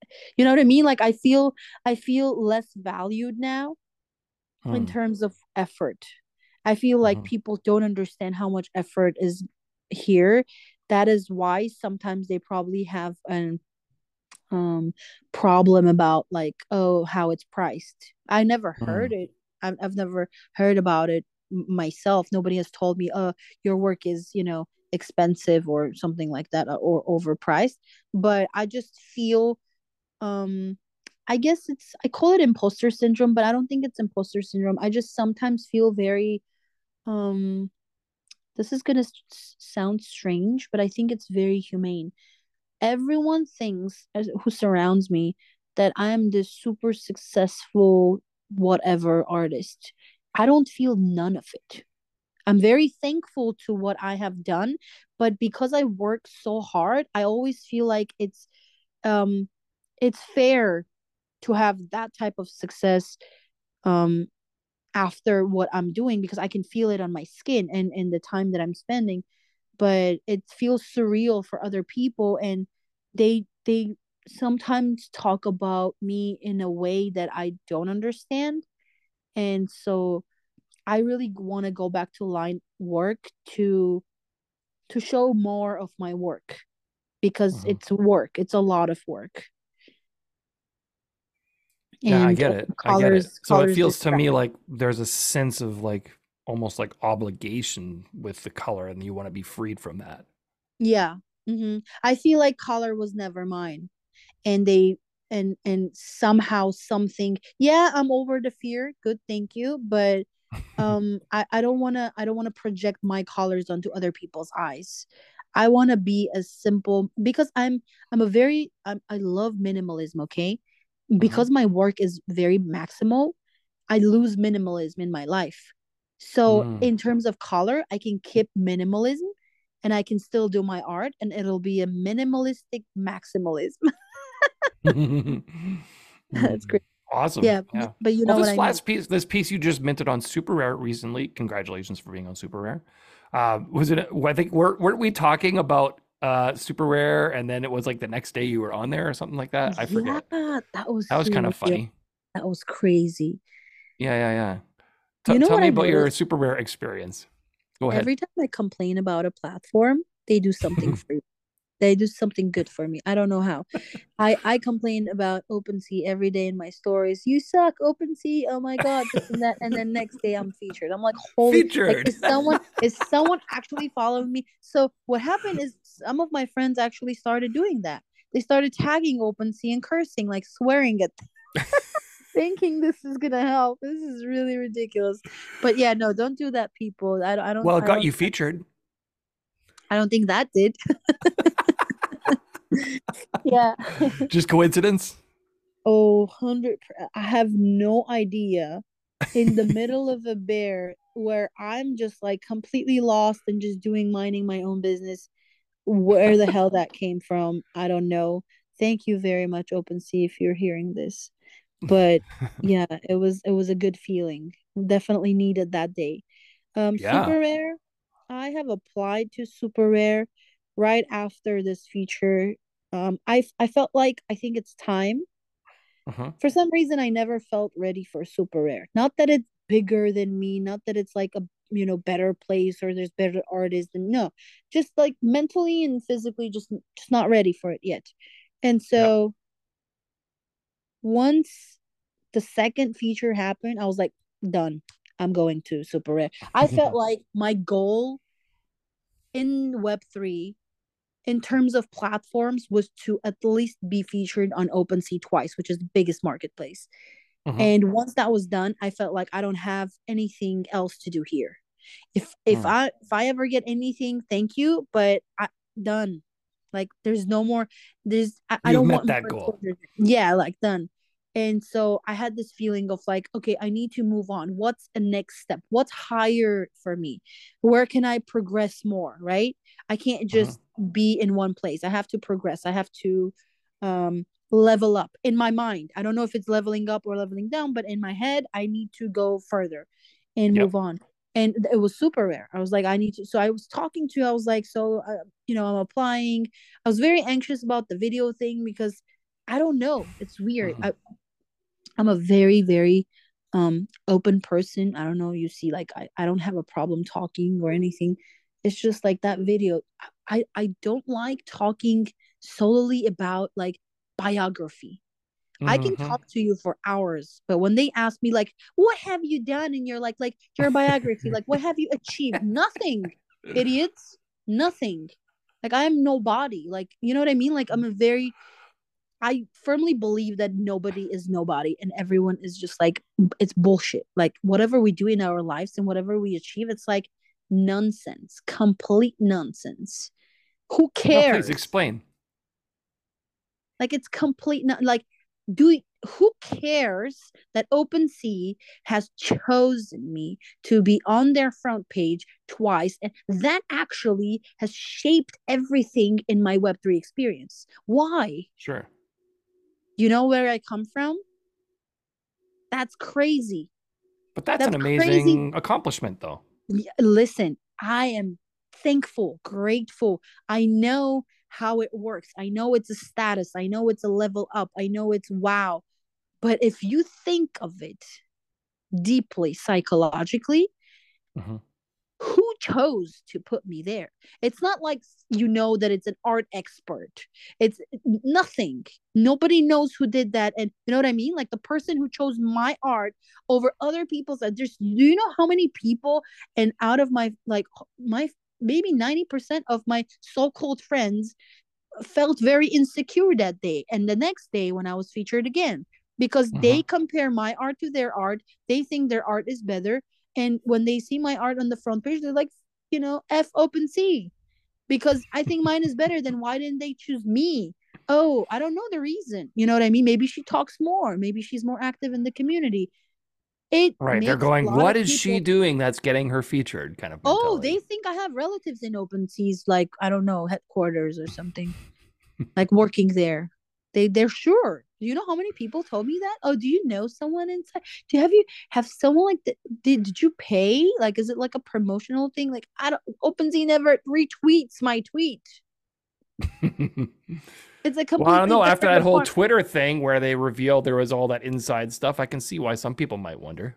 you know what I mean? Like I feel less valued now in Hmm. terms of effort. I feel like Hmm. people don't understand how much effort is here. That is why sometimes they probably have an problem about like, oh, how it's priced. I never heard Hmm. it. I've never heard about it myself. Nobody has told me, oh, your work is, expensive or something like that, or overpriced. But I just feel, um I guess I call it imposter syndrome, but I don't think it's imposter syndrome. I just sometimes feel very, um this is gonna sound strange, but I think it's very humane. Everyone thinks, who surrounds me, that I am this super successful whatever artist. I don't feel none of it. I'm very thankful to what I have done, but because I work so hard, I always feel like um it's fair to have that type of success, um after what I'm doing, because I can feel it on my skin and in the time that I'm spending. But it feels surreal for other people, and they sometimes talk about me in a way that I don't understand. And so I really want to go back to line work to show more of my work, because Hmm. it's work. It's a lot of work. Yeah, I And get it. I get it. So it colors feels to distract. me like there's a sense of like almost like obligation with the color, and you want to be freed from that. Yeah. I feel like color was never mine, and they and somehow something. Yeah, I'm over the fear. Good, thank you. But I don't want to project my colors onto other people's eyes. I want to be as simple, because I love minimalism. Okay, Hmm. because my work is very maximal, I lose minimalism in my life. So Mm. in terms of color, I can keep minimalism and I can still do my art, and it'll be a minimalistic maximalism. That's Mm. great. Awesome. Yeah, Yeah. but you Well, know what this I mean. last piece, this piece you just minted on Super Rare recently. Congratulations for being on Super Rare. Was it? I think weren't we talking about Super Rare, and then it was like the next day you were on there or something like that. I Yeah, forget. that was That was kind of surreal. funny. That was crazy. Yeah, yeah, yeah. You know Tell what me I about your noticed? Super Rare experience. Go ahead. Every time I complain about a platform, they do something for you. They do something good for me. I don't know how. I complain about OpenSea every day in my stories. You suck, OpenSea. Oh my god, this and that. And then next day I'm featured. I'm like, holy, like, Featured. is someone actually following me? So what happened is some of my friends actually started doing that. They started tagging OpenSea and cursing, like swearing at, thinking this is gonna help. This is really ridiculous. But yeah, no, don't do that, people. I don't Well, it I got don't you featured. I don't think that did. Yeah. Just coincidence. Oh, 100. I have no idea. In the middle of a bear where I'm just like completely lost and just doing minding my own business. Where the hell that came from, I don't know. Thank you very much, OpenSea, if you're hearing this. But yeah, it was a good feeling. Definitely needed that day. Yeah. Super Rare. I have applied to Super Rare right after this feature. I felt like I think it's time. Uh-huh. For some reason, I never felt ready for Super Rare. Not that it's bigger than me, not that it's like a better place or there's better artists than, no, just like mentally and physically, just not ready for it yet. And Yep. so once the second feature happened, I was like, done. I'm going to Super Rare. I felt like my goal in Web3 in terms of platforms was to at least be featured on OpenSea twice, which is the biggest marketplace. Uh-huh. And once that was done, I felt like I don't have anything else to do here. Hmm. If I ever get anything, thank you, but I done. Like there's no more. I You've don't met want that more goal. exposure. Yeah, like done. And so I had this feeling of like, okay, I need to move on. What's the next step? What's higher for me? Where can I progress more? Right? I can't Uh-huh. just be in one place. I have to progress. I have to um level up in my mind. I don't know if it's leveling up or leveling down, but in my head, I need to go further and Yep. move on. And it was super rare. I was like, I need to. So I was talking to, I was like, so, I'm applying. I was very anxious about the video thing because I don't know. It's weird. Mm-hmm. I'm a very, very open person. I don't know. You see, like I don't have a problem talking or anything. It's just like that video. I don't like talking solely about like biography. I can Mm-hmm. talk to you for hours, but when they ask me like, "What have you done?" and you're like your biography, like, "What have you achieved?" Nothing, idiots. Nothing. Like I am nobody. Like you know what I mean? Like I firmly believe that nobody is nobody and everyone is just like it's bullshit. Like whatever we do in our lives and whatever we achieve, it's like nonsense, complete nonsense. Who No, please cares? explain. Like it's complete like do who cares that OpenSea has chosen me to be on their front page twice and that actually has shaped everything in my web3 experience. Why? Sure. You know where I come from? That's crazy. But that's an That's crazy. amazing accomplishment, though. Listen, I am thankful, grateful. I know how it works. I know it's a status. I know it's a level up. I know it's wow. But if you think of it deeply psychologically, Mm-hmm. who chose to put me there? It's not like you know that it's an art expert. It's nothing. Nobody knows who did that. And you know what I mean? Like the person who chose my art over other people's art. Do you know how many people and out of my like my maybe 90% of my so-called friends felt very insecure that day and the next day when I was featured again because Mm-hmm. they compare my art to their art. They think their art is better. And when they see my art on the front page, they're like, F OpenSea because I think mine is better. Then why didn't they choose me? Oh, I don't know the reason. You know what I mean? Maybe she talks more. Maybe she's more active in the community. It Right. They're makes a going, lot what of is she people. doing that's getting her featured kind of Oh, they mentality. think I have relatives in OpenSea's, like, I don't know, headquarters or something. Like working there. They're sure. Do you know how many people told me that? Oh, do you know someone inside? You have someone like that? Did you pay? Like, is it like a promotional thing? Like, I don't. OpenSea never retweets my tweet. It's a Well, I don't completely know. After different that whole department. Twitter thing where they revealed there was all that inside stuff, I can see why some people might wonder.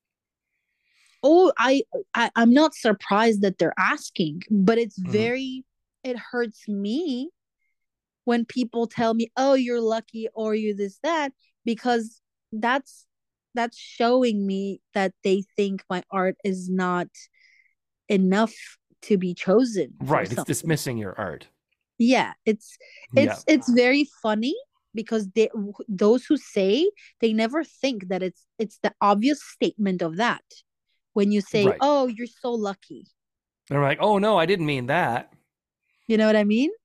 Oh, I'm not surprised that they're asking, but it's Mm-hmm. very. It hurts me when people tell me, "Oh, you're lucky," or "you this that," because that's that's showing me that they think my art is not enough to be chosen for Right. It's something. dismissing your art. Yeah, Yeah. it's very funny because those who say they never think that it's the obvious statement of that when you say, Right. "Oh, you're so lucky." They're like, oh, no, I didn't mean that. You know what I mean?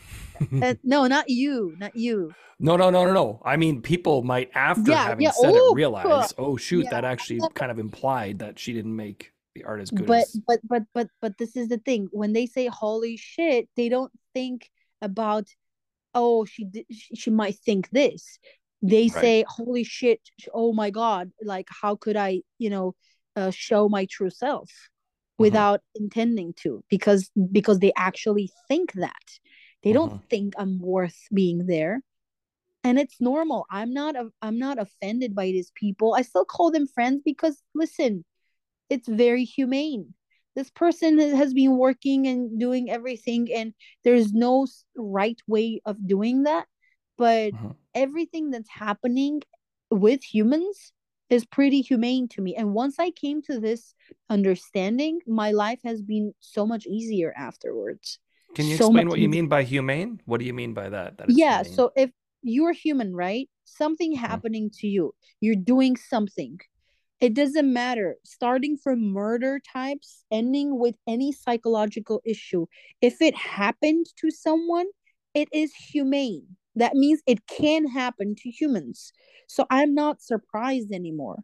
No, not you, not you. No, no, no, no, no. I mean, people might, after Yeah, having yeah. said it, Oh, realize, oh, shoot, yeah. that actually kind of implied that she didn't make the art as good but as. but this is the thing, when they say holy shit, they don't think about, oh, she might think this. They Right. say holy shit, oh my god, like how could I, show my true self Mm-hmm. without intending to, because they actually think that. They don't Mm-hmm. think I'm worth being there. And it's normal. I'm not offended by these people. I still call them friends because listen, it's very humane. This person has been working and doing everything, and there's no right way of doing that. But Mm-hmm. everything that's happening with humans is pretty humane to me. And once I came to this understanding, my life has been so much easier afterwards. Can you So explain much what you easier. mean by humane? What do you mean by that? That it's Yeah. humane? So if you're human, right? Something Mm-hmm. happening to you, you're doing something, it doesn't matter. Starting from murder types, ending with any psychological issue. If it happened to someone, it is humane. That means it can happen to humans. So I'm not surprised anymore.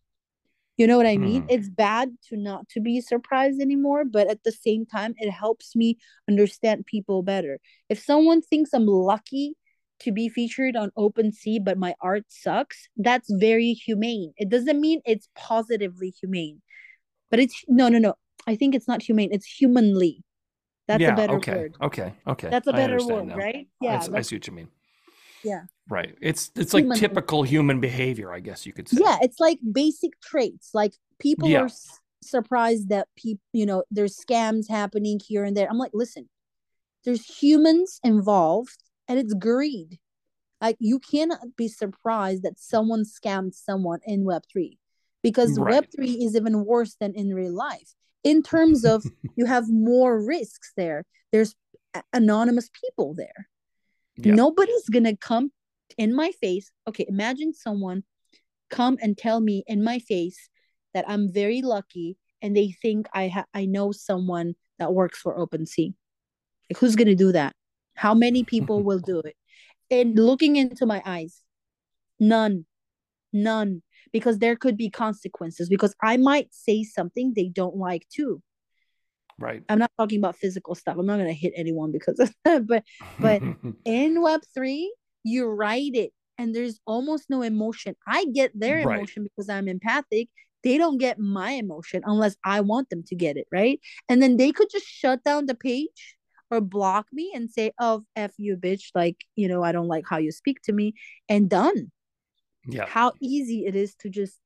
You know what I mean? Hmm. It's bad to not to be surprised anymore, but at the same time, it helps me understand people better. If someone thinks I'm lucky to be featured on OpenSea, but my art sucks, that's very humane. It doesn't mean it's positively humane, but it's no, no, no. I think it's not humane. It's humanly. That's a Yeah. better Okay. word. Okay. Okay. That's a I better understand word, now. right? Yeah, I that's see what you mean. Yeah. Right. It's like Human. typical human behavior, I guess you could say. Yeah, it's like basic traits. Like people are Yeah. surprised that people, there's scams happening here and there. I'm like, listen, there's humans involved and it's greed. Like you cannot be surprised that someone scammed someone in Web3 because Right. Web3 is even worse than in real life in terms of you have more risks there. There's anonymous people there. Yeah. Nobody's gonna come in my face. Okay, imagine someone come and tell me in my face that I'm very lucky and they think I know someone that works for OpenSea. Like, who's gonna do that? How many people will do it? And looking into my eyes, none, none, because there could be consequences. Because I might say something they don't like too. Right. I'm not talking about physical stuff. I'm not gonna hit anyone because of that. But in Web3, you write it, and there's almost no emotion. I get their Right. emotion because I'm empathic. They don't get my emotion unless I want them to get it, right? And then they could just shut down the page or block me and say, "Oh, f you, bitch!" Like, I don't like how you speak to me, and done. Yeah. How easy it is to just,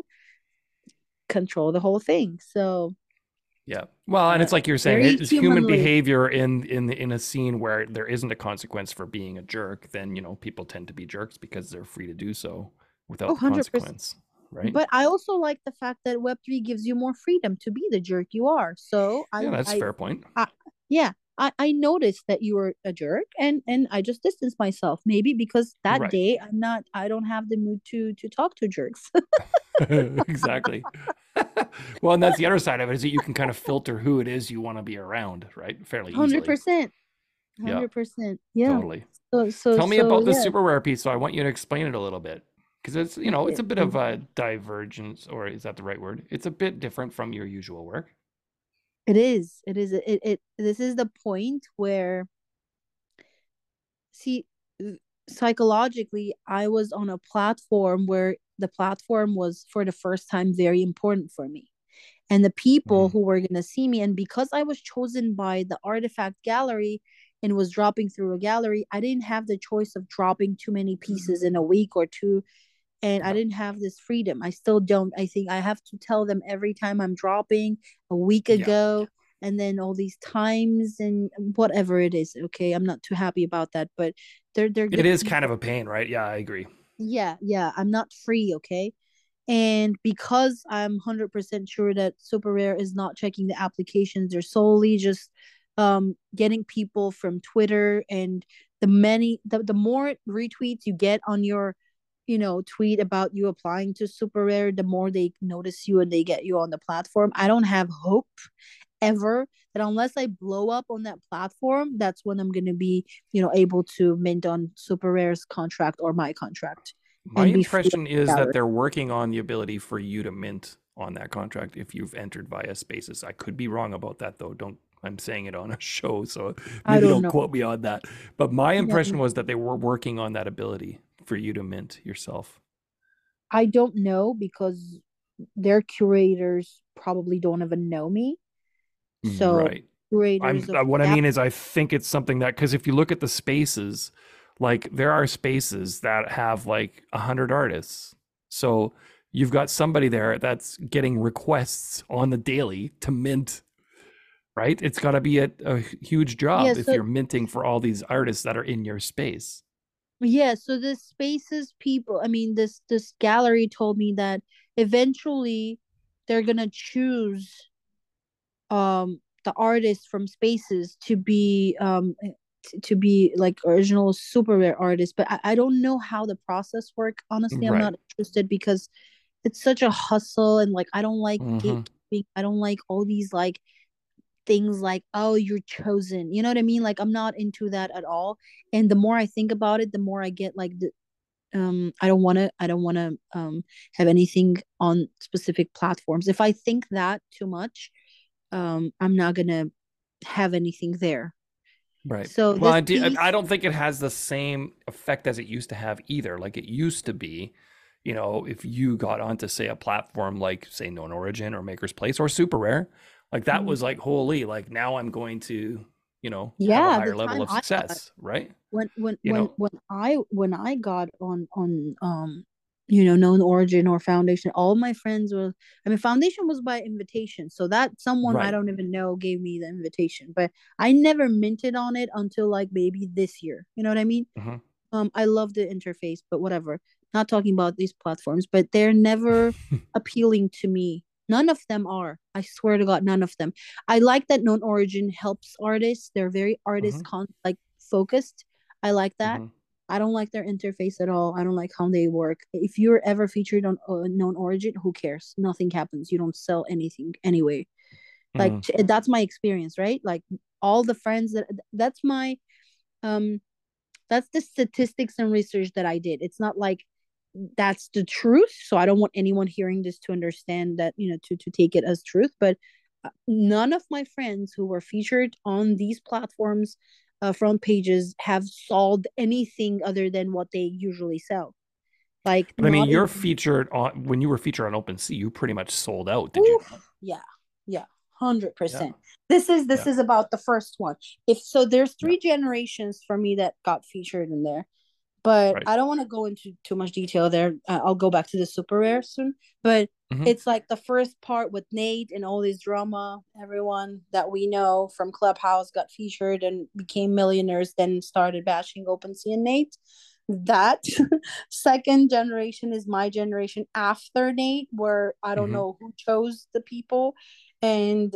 control the whole thing. So Yeah. Well, and it's like you're saying, very it's human humanly. behavior in a scene where there isn't a consequence for being a jerk, then, people tend to be jerks because they're free to do so without Oh, the 100%. consequence, right? But I also like the fact that Web3 gives you more freedom to be the jerk you are. So Yeah, that's a fair point. yeah, I noticed that you were a jerk, and I just distanced myself. Maybe because that Right. day I don't have the mood to talk to jerks. Exactly. Well, and that's the other side of it, is that you can kind of filter who it is you want to be around, right? Fairly easily. 100%. Yeah, 100%. Yeah. totally. So Tell me about the yeah. super rare piece. So I want you to explain it a little bit, because it's a bit of a divergence, or is that the right word? It's a bit different from your usual work. It is. It is. This is the point where, see, psychologically, I was on a platform where the platform was for the first time very important for me. And the people Mm. who were going to see me, and because I was chosen by the artifact gallery and was dropping through a gallery, I didn't have the choice of dropping too many pieces in a week or two, and I Yeah. didn't have this freedom. I still don't. I think I have to tell them every time I'm dropping, a week Yeah. ago, and then all these times and whatever it is. Okay, I'm not too happy about that, but they're It good is kind people. of a pain, right? Yeah, I agree. Yeah, yeah. I'm not free, okay? And because I'm 100% sure that Super Rare is not checking the applications, they're solely just getting people from Twitter, and the more retweets you get on your tweet about you applying to Super Rare, the more they notice you and they get you on the platform. I don't have hope ever that unless I blow up on that platform, that's when I'm gonna be, able to mint on Super Rare's contract or my contract My and be free of impression is that gallery. they're working on the ability for you to mint on that contract if you've entered via Spaces. I could be wrong about that though. Don't I'm saying it on a show, so I maybe don't don't know. quote me on that. But my Yeah, impression was that they were working on that ability for you to mint yourself. I don't know because their curators probably don't even know me. So Right. I'm curators of what I that. mean is I think it's something that, because if you look at the spaces, like there are spaces that have like 100 artists. So you've got somebody there that's getting requests on the daily to mint, right? It's got to be a huge Yeah, job if so you're minting for all these artists that are in your space. yeah, so the spaces people, I mean this gallery told me that eventually they're gonna choose the artists from spaces to be to be like original super rare artists, but I don't know how the process work. Honestly, I'm Right. not interested because it's such a hustle, and like I don't like Mm-hmm. gatekeeping. I don't like all these like things like, oh, you're chosen, you know what I mean? Like I'm not into that at all. And the more I think about it, the more I get like the I don't want to have anything on specific platforms. If I think that too much, I'm not gonna have anything there. Right. So Well, this I piece, don't think it has the same effect as it used to have either. Like it used to be, if you got onto, say, a platform like, say, Known Origin or Maker's Place or Super Rare, like that mm, was like, holy, like now I'm going to have a Yeah, the higher level time of I got success, right? when when You when know, when I got on known origin or foundation, all my friends were, I mean, foundation was by invitation, so that someone I right. don't even know gave me the invitation, but I never minted on it until like maybe this year, you know what I mean? Hmm. I love the interface, but whatever, not talking about these platforms, but they're never appealing to me. None of them are. I swear to God, none of them. I like that known origin helps artists. They're very Hmm. like focused. I like that. Hmm. I don't like their interface at all. I don't like how they work. If you're ever featured on known origin, who cares? Nothing happens. You don't sell anything anyway. Like Hmm. that's my experience, right? Like all the friends that's my um that's the statistics and research that I did. It's not like that's the truth. So I don't want anyone hearing this to understand that, to take it as truth. But none of my friends who were featured on these platforms, front pages, have sold anything other than what they usually sell. Like, But I mean, not you're even. featured on when you were featured on OpenSea, you pretty much sold out, did you Oof, not? yeah, yeah, Yeah. 100%. This Yeah. is about the first one. If so, there's Yeah. three generations for me that got featured in there, but Right. I don't want to go into too much detail there. I'll go back to the super rare soon. But Hmm. it's like the first part with Nate and all this drama. Everyone that we know from Clubhouse got featured and became millionaires, then started bashing OpenSea and Nate. That second generation is my generation after Nate, where I don't Hmm. know who chose the people. And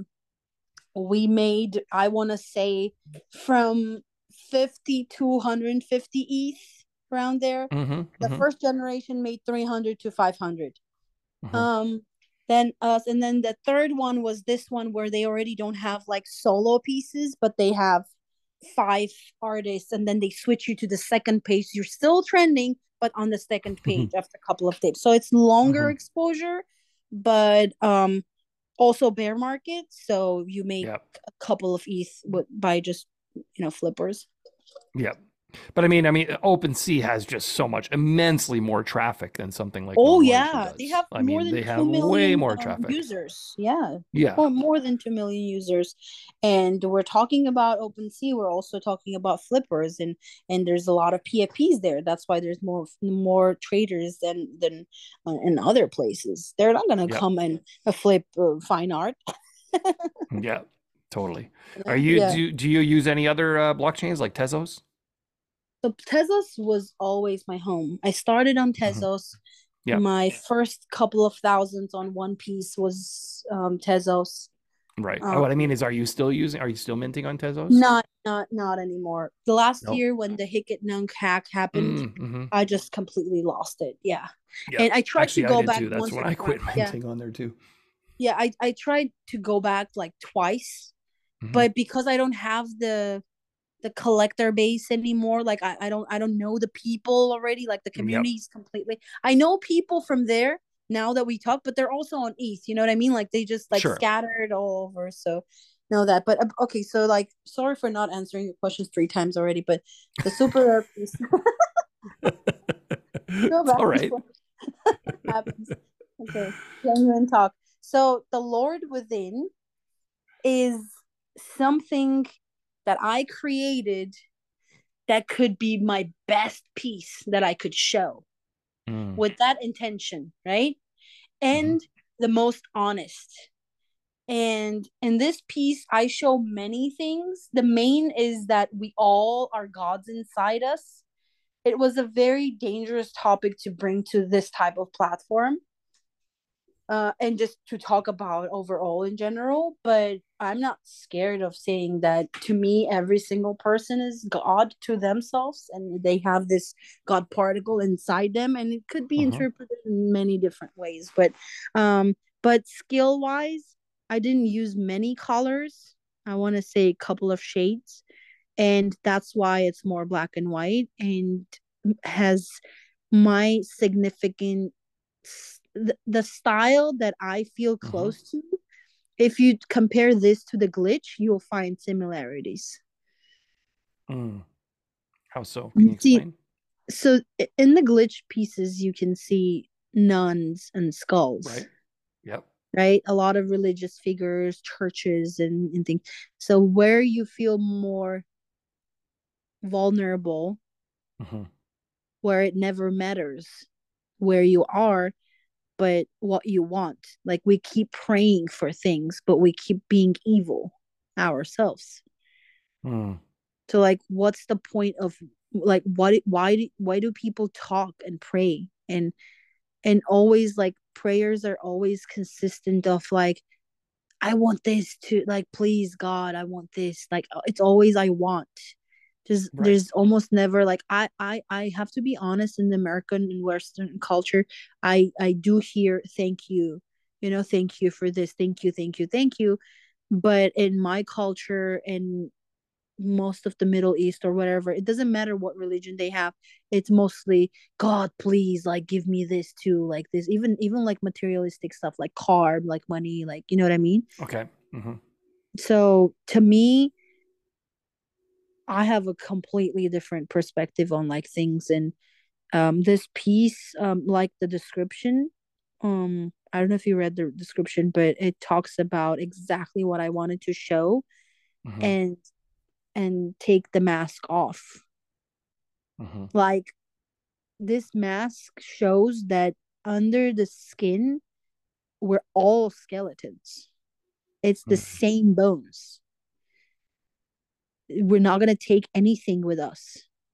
we made, I want to say, from 50 to 150 ETH around there. Hmm. The Hmm. first generation made 300 to 500. Hmm. um then us, and then the third one was this one where they already don't have like solo pieces, but they have five artists, and then they switch you to the second page. You're still trending, but on the second page after a couple of days, so it's longer Hmm. exposure, but also bear market, so you make Yeah. a couple of ETH by just flippers. Yeah. But I mean, OpenSea has just so much, immensely more traffic than something like Oh Known Origin yeah, they does. have I more mean, than they two have way million more traffic. users. Yeah, Yeah. more than 2 million users, and we're talking about OpenSea. We're also talking about flippers, and there's a lot of PFPs there. That's why there's more traders than in other places. They're not gonna Yeah. come and flip fine art. Yeah. Totally. Are Yeah, you yeah. do you use any other blockchains like Tezos? So Tezos was always my home. I started on Hmm. Tezos. Yeah. My first couple of thousands on One Piece was Tezos. Right. Um, What I mean is, are you still minting on Tezos? not anymore. The last No. year when the Hicket Nunk hack happened, Mm-hmm. I just completely lost it. Yeah, Yeah. and I tried to Actually, I go did back too. That's once when or I twice. quit Yeah, minting on there too. yeah. I tried to go back like twice, Hmm. but because I don't have the collector base anymore. Like I don't know the people already. Like the Yep. communities completely. I know people from there now that we talk, but they're also on ETH. You know what I mean? Like they just like Sure. scattered all over. So know that. But okay, so like sorry for not answering your questions three times already, but the super rare piece. Go It's back all and right. forth happens. Okay, genuine talk. So the Lord Within is something that I created that could be my best piece that I could show Mm. with that intention, right? Hmm. And the most honest. And in this piece, I show many things. The main is that we all are gods inside us. It was a very dangerous topic to bring to this type of platform, and just to talk about overall in general. But I'm not scared of saying that to me, every single person is God to themselves, and they have this God particle inside them, and it could be Hmm. interpreted in many different ways. But skill wise, I didn't use many colors. I want to say a couple of shades, and that's why it's more black and white and has my significant the style that I feel Hmm. close to. If you compare this to the glitch, you'll find similarities. Mm. How so? Can You you see, explain? so in the glitch pieces, you can see nuns and skulls. Right. Yep. right? A lot of religious figures, churches, and things. So where you feel more vulnerable, Mm-hmm. where it never matters where you are, but what you want. Like we keep praying for things, but we keep being evil ourselves. Mm. So like what's the point of like why do people talk and pray and always like prayers are always consistent of like I want this to like please God, I want this. Like it's always I want. Right. There's almost never like I have to be honest in the American and Western culture, I do hear thank you, thank you for this, thank you, thank you, thank you. But in my culture and most of the Middle East or whatever, it doesn't matter what religion they have. It's mostly God, please, like give me this too, like this, even like materialistic stuff, like car, like money, like you know what I mean. Okay. Mm-hmm. So to me, I have a completely different perspective on like things, and this piece, like the description, I don't know if you read the description, but it talks about exactly what I wanted to show, Mm-hmm. and take the mask off. Mm-hmm. Like this mask shows that under the skin we're all skeletons. It's the Mm-hmm. same bones. We're not going to take anything with us.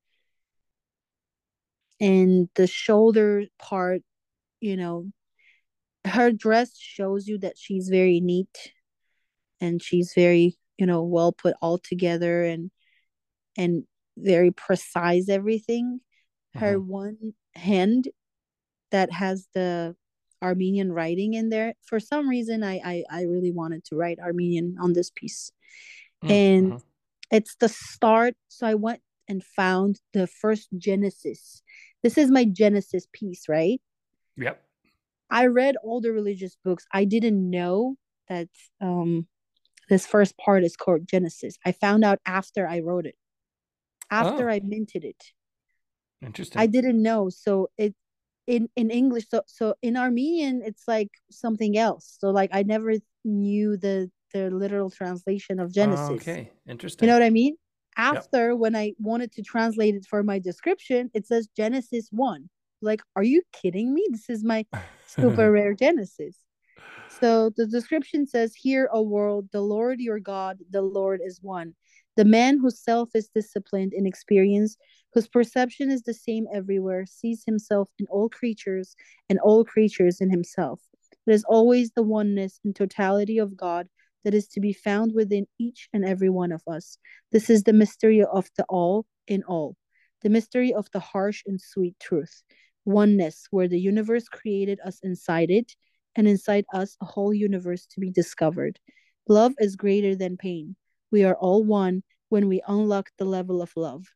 And the shoulder part, you know, her dress shows you that she's very neat and she's very, well put all together, and very precise everything. Mm-hmm. Her one hand that has the Armenian writing in there. For some reason, I really wanted to write Armenian on this piece, and Mm-hmm. it's the start. So I went and found the first Genesis. This is my Genesis piece, right? Yep. I read all the religious books. I didn't know that this first part is called Genesis. I found out after I wrote it, after Oh, I minted it. I interesting. didn't know. So it in English, so in Armenian it's like something else. So like I never knew the literal translation of Genesis. Okay. You know Interesting. what I mean? Yep. After when I wanted to translate it for my description, it says Genesis 1. Like, are you kidding me? This is my super rare Genesis. So the description says, Hear, O world, the Lord your God, the Lord is one. The man whose self is disciplined in experience, whose perception is the same everywhere, sees himself in all creatures and all creatures in himself. It is always the oneness and totality of God that is to be found within each and every one of us. This is the mystery of the all in all, the mystery of the harsh and sweet truth. Oneness, where the universe created us inside it, and inside us a whole universe to be discovered. Love is greater than pain. We are all one when we unlock the level of love.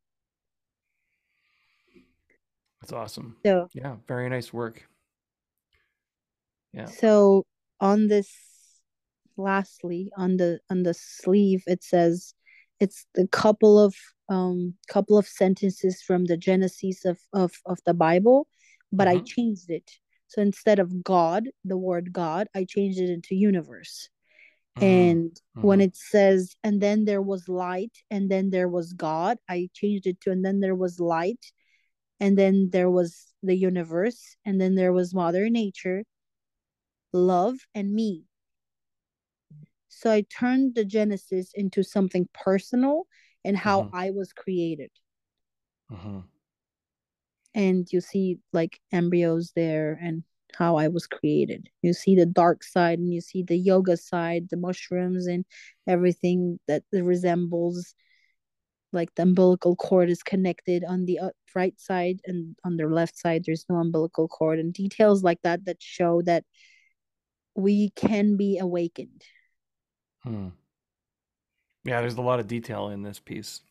That's awesome. So, Yeah. Very nice work. Yeah. so on this, lastly, on the sleeve, it says it's the couple of sentences from the Genesis of the Bible, but I Mm-hmm. changed it. So instead of God, the word God, I changed it into universe. And when Mm-hmm. it says, and then there was light, and then there was God, I changed it to, and then there was light, and then there was the universe, and then there was Mother Nature, love, and me. So I turned the Genesis into something personal and how Mm-hmm. I was created. Mm-hmm. And you see like embryos there and how I was created. You see the dark side and you see the yoga side, the mushrooms and everything that resembles like the umbilical cord is connected on the right side, and on the left side there's no umbilical cord, and details like that that show that we can be awakened. Hmm. Yeah. There's a lot of detail in this piece.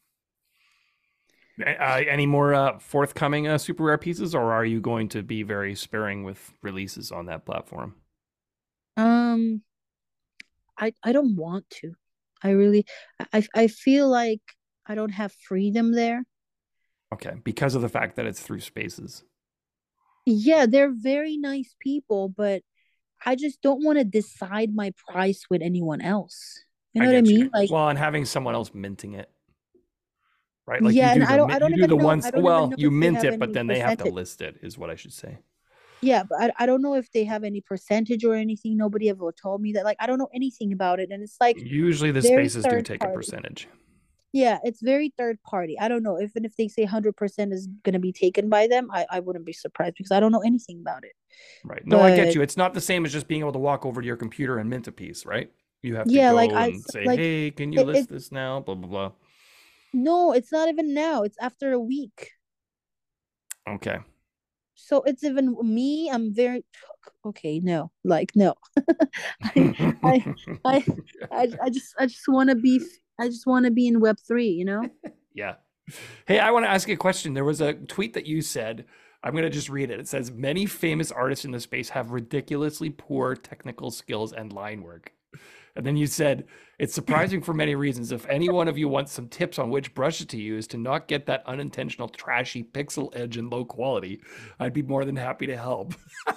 Any more forthcoming super rare pieces, or are you going to be very sparing with releases on that platform? um I don't want to. I really I feel like I don't have freedom there. Okay, because of the fact that it's through spaces. Yeah, they're very nice people, but I just don't want to decide my price with anyone else. You I know what I get you. mean? Like, Well, and having someone else minting it, right? Like yeah, and I you don't do even the know. ones. I don't even Well, know you if they mint have it, but any then they have to percentage. list it, is what I should say. Yeah, but I don't know if they have any percentage or anything. Nobody ever told me that. Like, I don't know anything about it, and it's like Usually, the very spaces do third take a party. percentage. Yeah, it's very third party. I don't know. Even if they say 100% is going to be taken by them, I wouldn't be surprised because I don't know anything about it. Right. No, I get But you. It's not the same as just being able to walk over to your computer and mint a piece, right? You have to yeah, like go and say, like "Hey, can you it list this now?" Blah blah blah. no, it's not even now. It's after a week. Okay. So it's even me. I'm very okay. No, like no. I I I I just want to be. I just want to be in Web3. You know. Yeah. Hey, I want to ask you a question. There was a tweet that you said. I'm going to just read it. It says, "Many famous artists in the space have ridiculously poor technical skills and line work." And then you said, "It's surprising for many reasons. If any one of you wants some tips on which brushes to use to not get that unintentional trashy pixel edge and low quality, I'd be more than happy to help."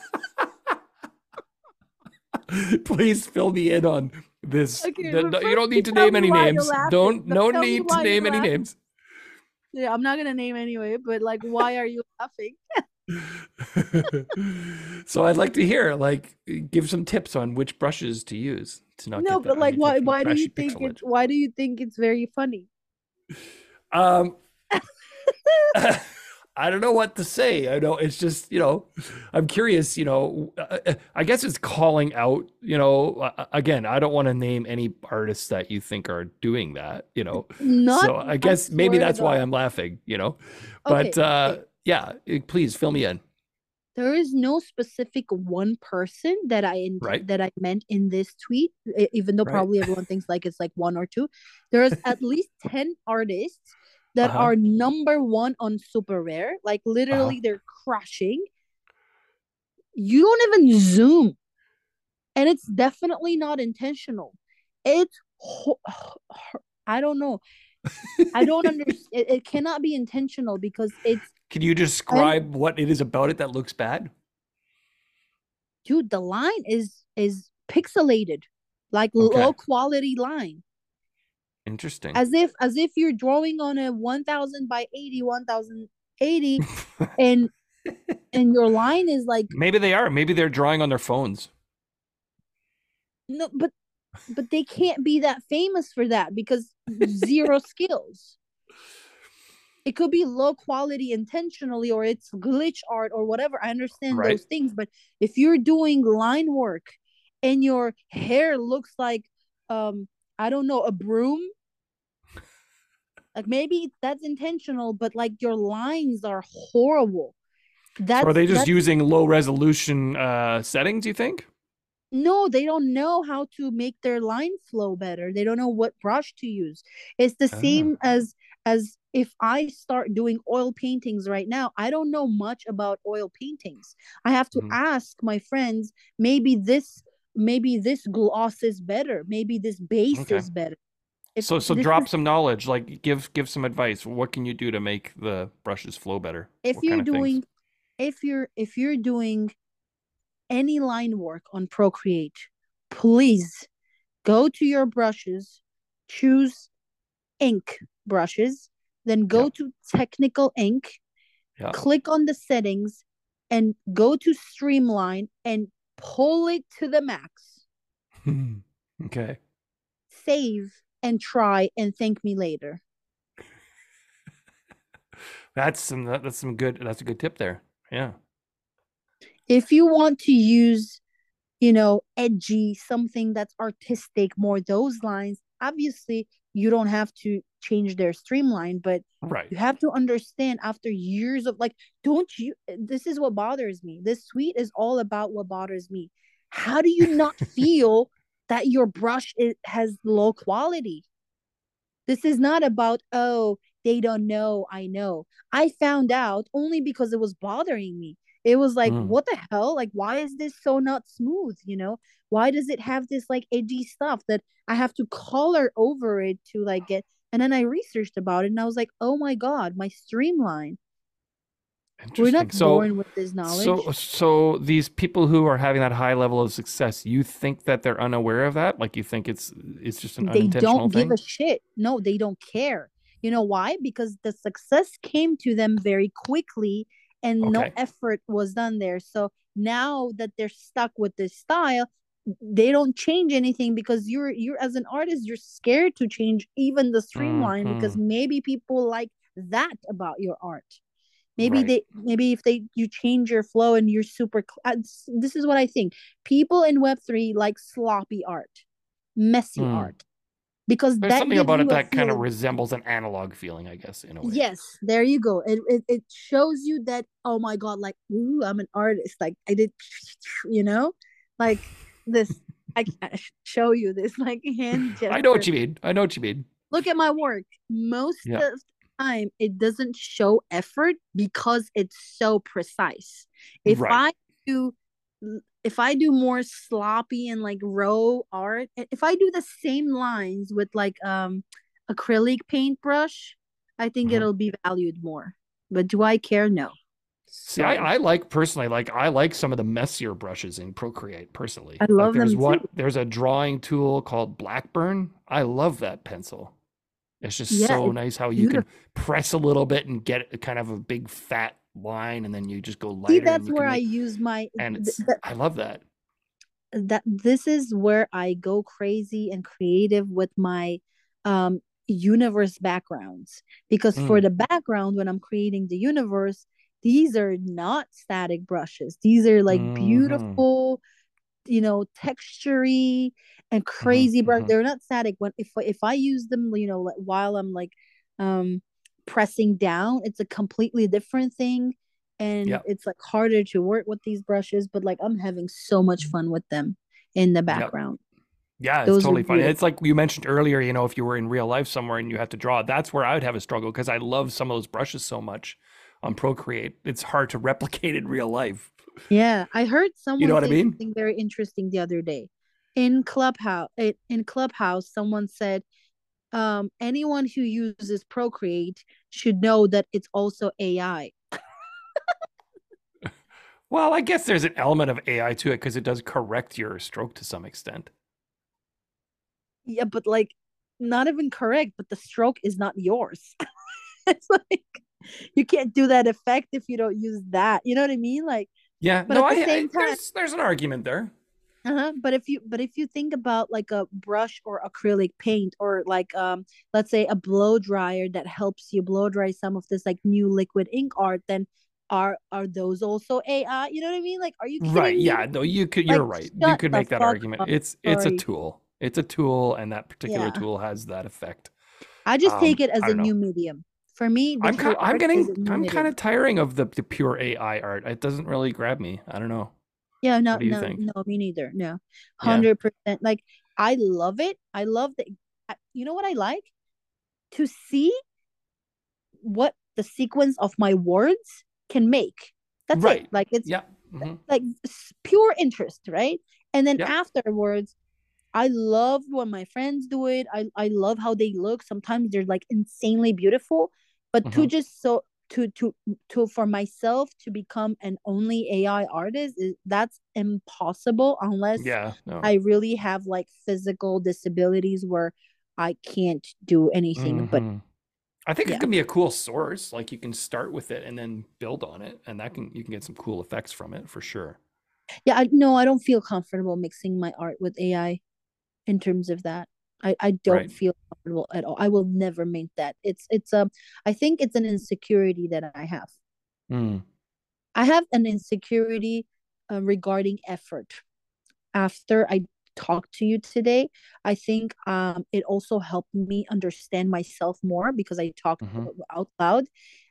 Please fill me in on this. Okay, but You first don't you need to tell name me any why you're names. laughing. Don't no Tell me need to why name you're any laughing. names. Yeah, I'm not gonna name anyway, but like, why are you laughing? So I'd like to hear, like, give some tips on which brushes to use to not No, get that but like, why? unintentional Why do you trashy think pixel it? edge. Why do you think it's very funny? Um, I don't know what to say. I know it's just, I'm curious, I guess it's calling out, again, I don't want to name any artists that you think are doing that, Not. so I I guess maybe swear to that's why God. I'm laughing, but Okay, okay. yeah, please fill me in. There is no specific one person that Right. that I meant in this tweet, even though Right. probably everyone thinks like it's like one or two. There's at least 10 artists that Uh-huh. are number one on super rare. Like Uh-huh. literally they're crushing. You don't even zoom. And it's definitely not intentional. It's I don't know. I don't understand. It cannot be intentional because it's Can you and describe what it is about it that looks bad? dude, the line is pixelated, like Okay. low quality line, Interesting. as if you're drawing on a 1000 by 80 1080, and your line is like Maybe they are. Maybe they're drawing on their phones. no, but they can't be that famous for that because zero skills. It could be low quality intentionally or it's glitch art or whatever. I understand Right. those things, but if you're doing line work and your hair looks like I don't know, a broom, like maybe that's intentional, but like your lines are horrible. So are they just That's using low resolution settings, you think? no, they don't know how to make their line flow better. They don't know what brush to use. It's the Oh. same as if I start doing oil paintings right now. I don't know much about oil paintings. I have to Mhm. ask my friends, maybe this gloss is better, maybe this base Okay. is better. If So this drop is some knowledge, like give some advice. What can you do to make the brushes flow better? if What kind you're of things? doing if you're doing any line work on Procreate, please go to your brushes, choose ink brushes, then go Yep. to technical ink, Yeah. click on the settings, and go to streamline and pull it to the max. Okay. Save and try and thank me later. That's a good tip there. Yeah. If you want to use, edgy, something that's artistic, more those lines, obviously you don't have to change their streamline, but Right. you have to understand after years of like, don't you? This is what bothers me. This tweet is all about what bothers me. How do you not feel that your brush has low quality? This is not about, oh, they don't know. I know. I found out only because it was bothering me. It was like, Mm. what the hell? Like, why is this so not smooth? Why does it have this like edgy stuff that I have to color over it to like get? And then I researched about it and I was like, oh my God, my streamline. We're Interesting. not born with this knowledge. So these people who are having that high level of success, you think that they're unaware of that? Like you think it's just an They unintentional don't give thing? a shit. No, they don't care. You know why? Because the success came to them very quickly and no Okay. effort was done there. So now that they're stuck with this style, they don't change anything because you're as an artist, you're scared to change even the streamline because Hmm. maybe people like that about your art. Right. Maybe if they you change your flow and you're super this is what I think. People in web3 like sloppy art, messy Hmm. art because There's that something gives about it you a that kind of feeling. resembles an analog feeling, I guess, in a way. Yes, there you go. It shows you that, oh my god, like, ooh, I'm an artist, like I did, you know, like this. I should show you this like hand I know what gesture. you mean. I know what you mean. Look at my work. Most Yeah. of the time it doesn't show effort because it's so precise. if Right. i do if I do more sloppy and like raw art, if I do the same lines with like acrylic paintbrush, I think Hmm. it'll be valued more. But do I care? No. See, Sorry. I like personally, like I like some of the messier brushes in Procreate personally. I Like love them too. there's a drawing tool called Blackburn. I love that pencil. It's just Yeah, so it's nice how you can beautiful. press a little bit and get a kind of a big fat line, and then you just go See, lighter and that's you can where I make, use my and it's, I love that. this is where I go crazy and creative with my um universe backgrounds, because for Mm, the background when I'm creating the universe, these are not static brushes. These are like mm-hmm, beautiful, textury and mm-hmm, crazy brush. mm-hmm. They're not static. When if I use them, like, while I'm like um pressing down, it's a completely different thing, and Yep, it's like harder to work with these brushes, but like I'm having so much fun with them in the yep. background. Yeah, it's Those are totally fun. It's beautiful. like you mentioned earlier, if you were in real life somewhere and you had to draw, that's where I would have a struggle because I love some of those brushes so much on Procreate. It's hard to replicate in real life. Yeah, I heard You know someone what I say mean? something very interesting the other day in Clubhouse. Someone said, anyone who uses Procreate should know that it's also AI. Well, I guess there's an element of AI to it because it does correct your stroke to some extent. Yeah, but like not even correct, but the stroke is not yours. It's like you can't do that effect if you don't use that. You know what I mean? Like, Yeah, but no, at the same time, there's an argument there. but if you think about like a brush or acrylic paint, or like let's say a blow dryer that helps you blow dry some of this like new liquid ink art, then are those also AI? You know what I mean? Like, are you Right. kidding me? Yeah, no, you're Like, right. You shut could the make that fuck argument. up. It's a Sorry. tool. It's a tool and that particular Yeah. tool has that effect. I just take it I as a don't know. new medium. For me, digital art is a new I'm kind medium. of tiring of the pure AI art. It doesn't really grab me. I don't know. Yeah, no, What do you no, think? no, me neither. No, Yeah. 100%. Like, I love it. I love the. You know what I like? To see what the sequence of my words can make. That's it. Right. Like, it's Yeah. Hmm. like pure interest, right? And then Yeah. afterwards, I love when my friends do it. I love how they look. Sometimes they're like insanely beautiful, but to Hmm. just so to for myself to become an only AI artist that's impossible unless Yeah. No. I really have like physical disabilities where I can't do anything. But Hmm. I think it yeah, can be a cool source. Like you can start with it and then build on it, and that can you can get some cool effects from it for sure. yeah, no, I don't feel comfortable mixing my art with AI in terms of that. I don't Right. feel comfortable at all. I will never make that. It's I think it's an insecurity that I have. Mm. I have an insecurity regarding effort. After I talked to you today, I think it also helped me understand myself more because I talked Hmm. out loud.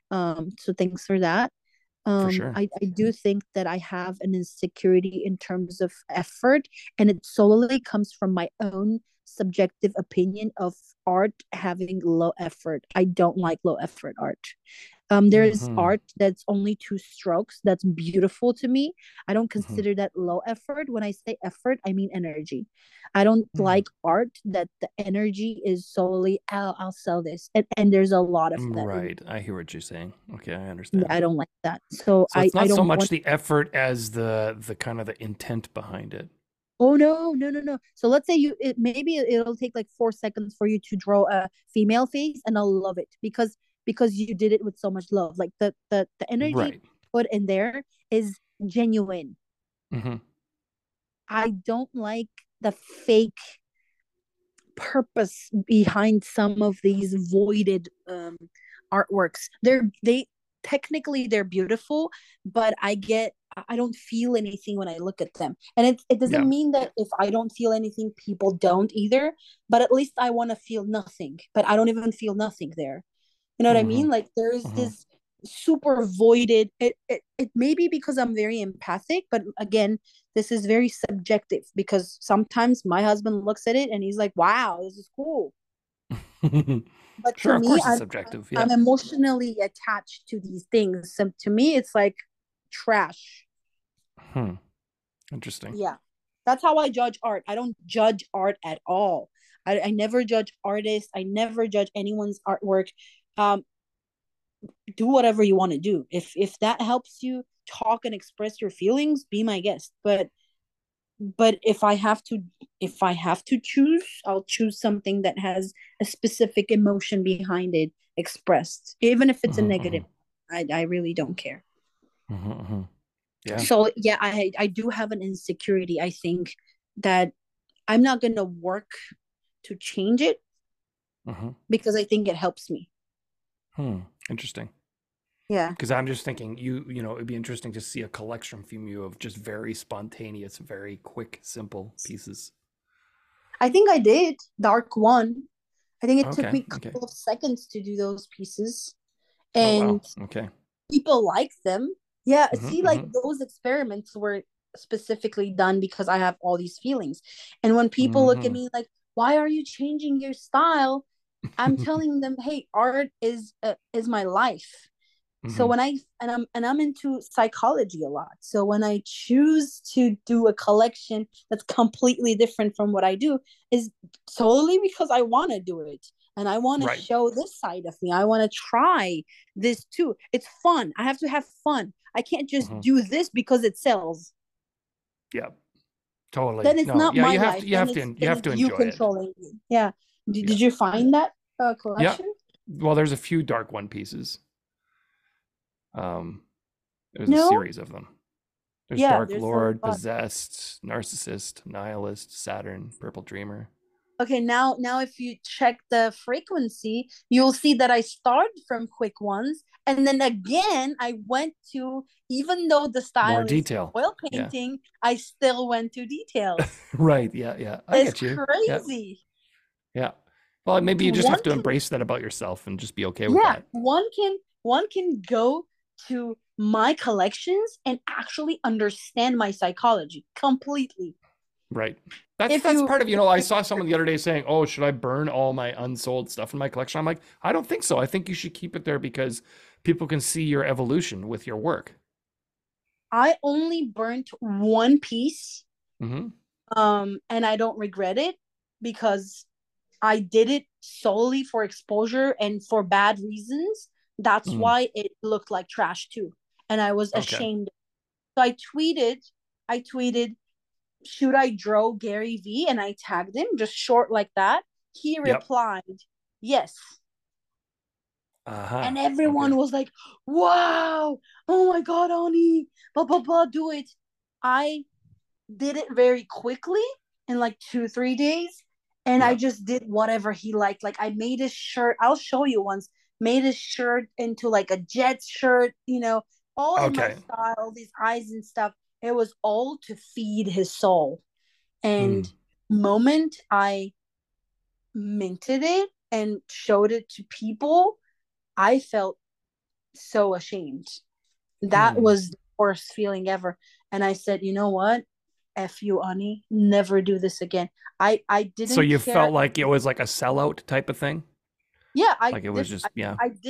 So thanks for that. For sure. I do think that I have an insecurity in terms of effort, and it solely comes from my own subjective opinion of art having low effort. I don't like low effort art. There's art that's only two strokes. That's beautiful to me. I don't consider that low effort. When I say effort, I mean energy. I don't like art that the energy is solely, I'll sell this. And there's a lot of that. Right. I hear what you're saying. Okay, I Yeah, understand. I don't like that. So So it's I not so don't much want. the effort as the kind of the intent behind it. Oh no, no, no, no. So let's say maybe it'll take like 4 seconds for you to draw a female face, and I'll love it because you did it with so much love. Like the energy Right. put in there is genuine. Mm-hmm. I don't like the fake purpose behind some of these voided artworks. They technically they're beautiful, but I don't feel anything when I look at them. And it doesn't Yeah. mean that if I don't feel anything, people don't either. But at least I want to feel nothing. But I don't even feel nothing there. You know what I Mm-hmm. mean? Like there is Mm-hmm. this super voided. It may be because I'm very empathic, but again, this is very subjective because sometimes my husband looks at it and he's like, "Wow, this is cool." But to Sure, of me, course it's subjective. Yeah. I'm emotionally attached to these things. So to me, it's like trash. Hmm. Interesting. Yeah, that's how I judge art. I don't judge art at all. I never judge artists. I never judge anyone's artwork. Um, do whatever you want to do. If that helps you talk and express your feelings, be my guest. But if I have to choose, I'll choose something that has a specific emotion behind it expressed, even if it's a Mm-hmm. negative. I really don't care. Mm-hmm. Mm-hmm. Yeah. So yeah, I do have an insecurity. I think that I'm not gonna work to change it Mm-hmm. because I think it helps me. Interesting. Yeah. Because I'm just thinking, it'd be interesting to see a collection from you of just very spontaneous, very quick, simple pieces. I think I did Dark One. I think it took Okay. me a Okay. couple of seconds to do those pieces, Oh, wow. and Okay. people like them. Yeah, see, Mm-hmm. like Mm-hmm. those experiments were specifically done because I have all these feelings. And when people look at Mm-hmm. me like, "Why are you changing your style?" I'm telling them, "Hey, art is my life." So Mm-hmm. when I'm into psychology a lot. So when I choose to do a collection that's completely different from what I do is solely because I want to do it and I want to Right. show this side of me. I want to try this too. It's fun. I have to have fun. I can't just Mm-hmm. do this because it sells. Yeah. Totally. Then it's No. not Yeah. my You have life. to. You have to. You Then have it's to you enjoy it. controlling me. Yeah. Yeah. Did you find that Yeah. collection? Well, there's a few Dark One pieces. Um, there's a No. series of them. There's Yeah, Dark there's a Lord, lot. Possessed, Narcissist, Nihilist, Saturn, Purple Dreamer. Okay, now if you check the frequency, you'll see that I started from quick ones and then again I went to, even though the More style is detail. oil Yeah. painting, I still went to details. Right. Yeah. Yeah. I It's get you. Yeah. crazy. Yeah. Well, maybe you just have One to can embrace that about yourself and just be okay with Yeah, that. one can go to my collections and actually understand my psychology completely. Right. That's If that's you part of, I saw someone the other day saying, "Oh, should I burn all my unsold stuff in my collection?" I'm like, "I don't think so. I think you should keep it there because people can see your evolution with your work." I only burnt one piece, Mm-hmm. and I don't regret it because I did it solely for exposure and for bad reasons. That's Mm. why it looked like trash too. And I was Okay. ashamed. So I tweeted, should I draw Gary V? And I tagged him just short like that. He Yep. replied, yes. Uh-huh. And Okay. everyone was like, wow, oh my God, Ani, blah, blah, blah, do it. I did it very quickly in like 2, 3 days. And I Yeah. just did whatever he liked. Like I made his shirt. I'll show you once. Made his shirt into like a Jets shirt, all in my Okay. style, these eyes and stuff. It was all to feed his soul. Hmm. And moment I minted it and showed it to people, I felt so ashamed. That Hmm. was the worst feeling ever. And I said, you know what? F you, Ani. Never do this again. I So didn't you care. felt like it was like a sellout type of thing? Yeah, I Like it was did. just, yeah. I did.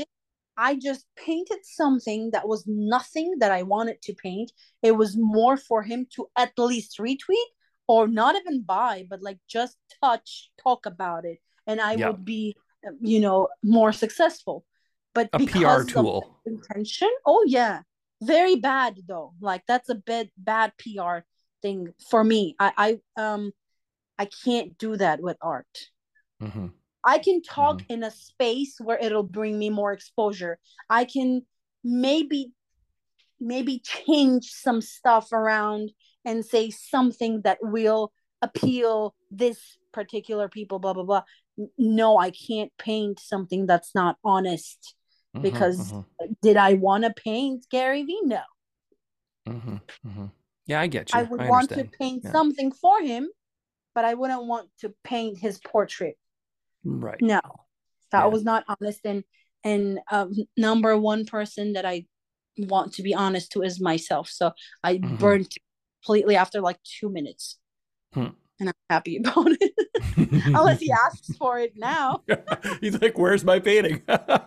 I just painted something that was nothing that I wanted to paint. It was more for him to at least retweet or not even buy, but like just touch, talk about it, and I Yeah. would be, more successful. But A PR tool. Intention, oh yeah, very bad though. Like that's a bad PR thing for me. I can't do that with art. Mm-hmm. I can talk in a space where it'll bring me more exposure. I can maybe change some stuff around and say something that will appeal this particular people, blah blah blah. No, I can't paint something that's not honest, because did I want to paint Gary Vee? No. Yeah, I get you. I would want to paint something for him, but I wouldn't want to paint his portrait. Right. No, that was not honest. And number one person that I want to be honest to is myself. So I burned completely after like 2 minutes. And I'm happy about it. Unless he asks for it now. He's like, where's my painting?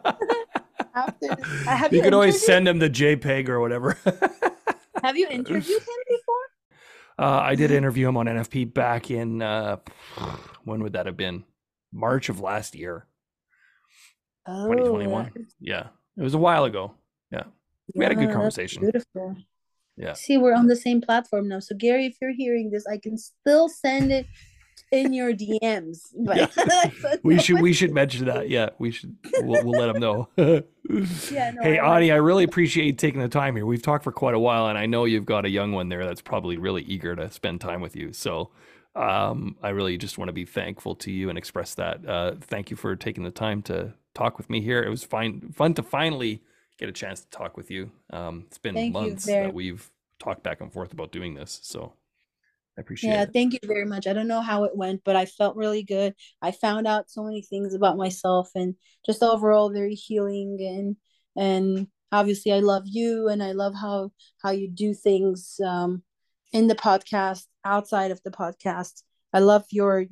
You could always send him the JPEG or whatever. Have you interviewed him before? I did interview him on NFP back in, when would that have been? March of last year. 2021. Yeah. It was a while ago. Yeah. We had a good conversation. Beautiful. Yeah. See, we're on the same platform now. So Gary, if you're hearing this, I can still send it in your DMs. But we should mention that. Yeah, we'll let him know. Hey, Ani, I really appreciate you taking the time here. We've talked for quite a while, and I know you've got a young one there that's probably really eager to spend time with you. So I really just want to be thankful to you and express that. Thank you for taking the time to talk with me here. It was fun to finally get a chance to talk with you. It's been months that we've talked back and forth about doing this. So I appreciate it. Yeah, thank you very much. I don't know how it went, but I felt really good. I found out so many things about myself, and just overall very healing, and obviously I love you, and I love how you do things in the podcast, outside of the podcast. I love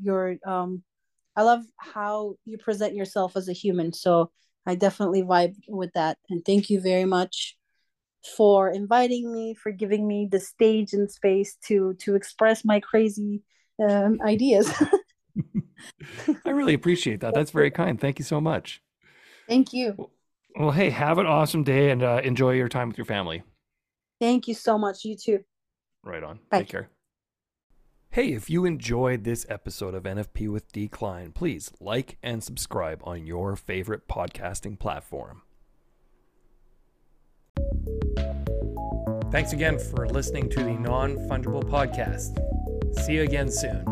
I love how you present yourself as a human. So I definitely vibe with that. And thank you very much for inviting me, for giving me the stage and space to express my crazy ideas. I really appreciate that. That's very kind. Thank you so much. Thank you. Well, hey, have an awesome day, and enjoy your time with your family. Thank you so much. You too. Right on. Bye. Take care. Hey, if you enjoyed this episode of NFP with D. Klein, please like and subscribe on your favorite podcasting platform. Thanks again for listening to the Non-Fungible Podcast. See you again soon.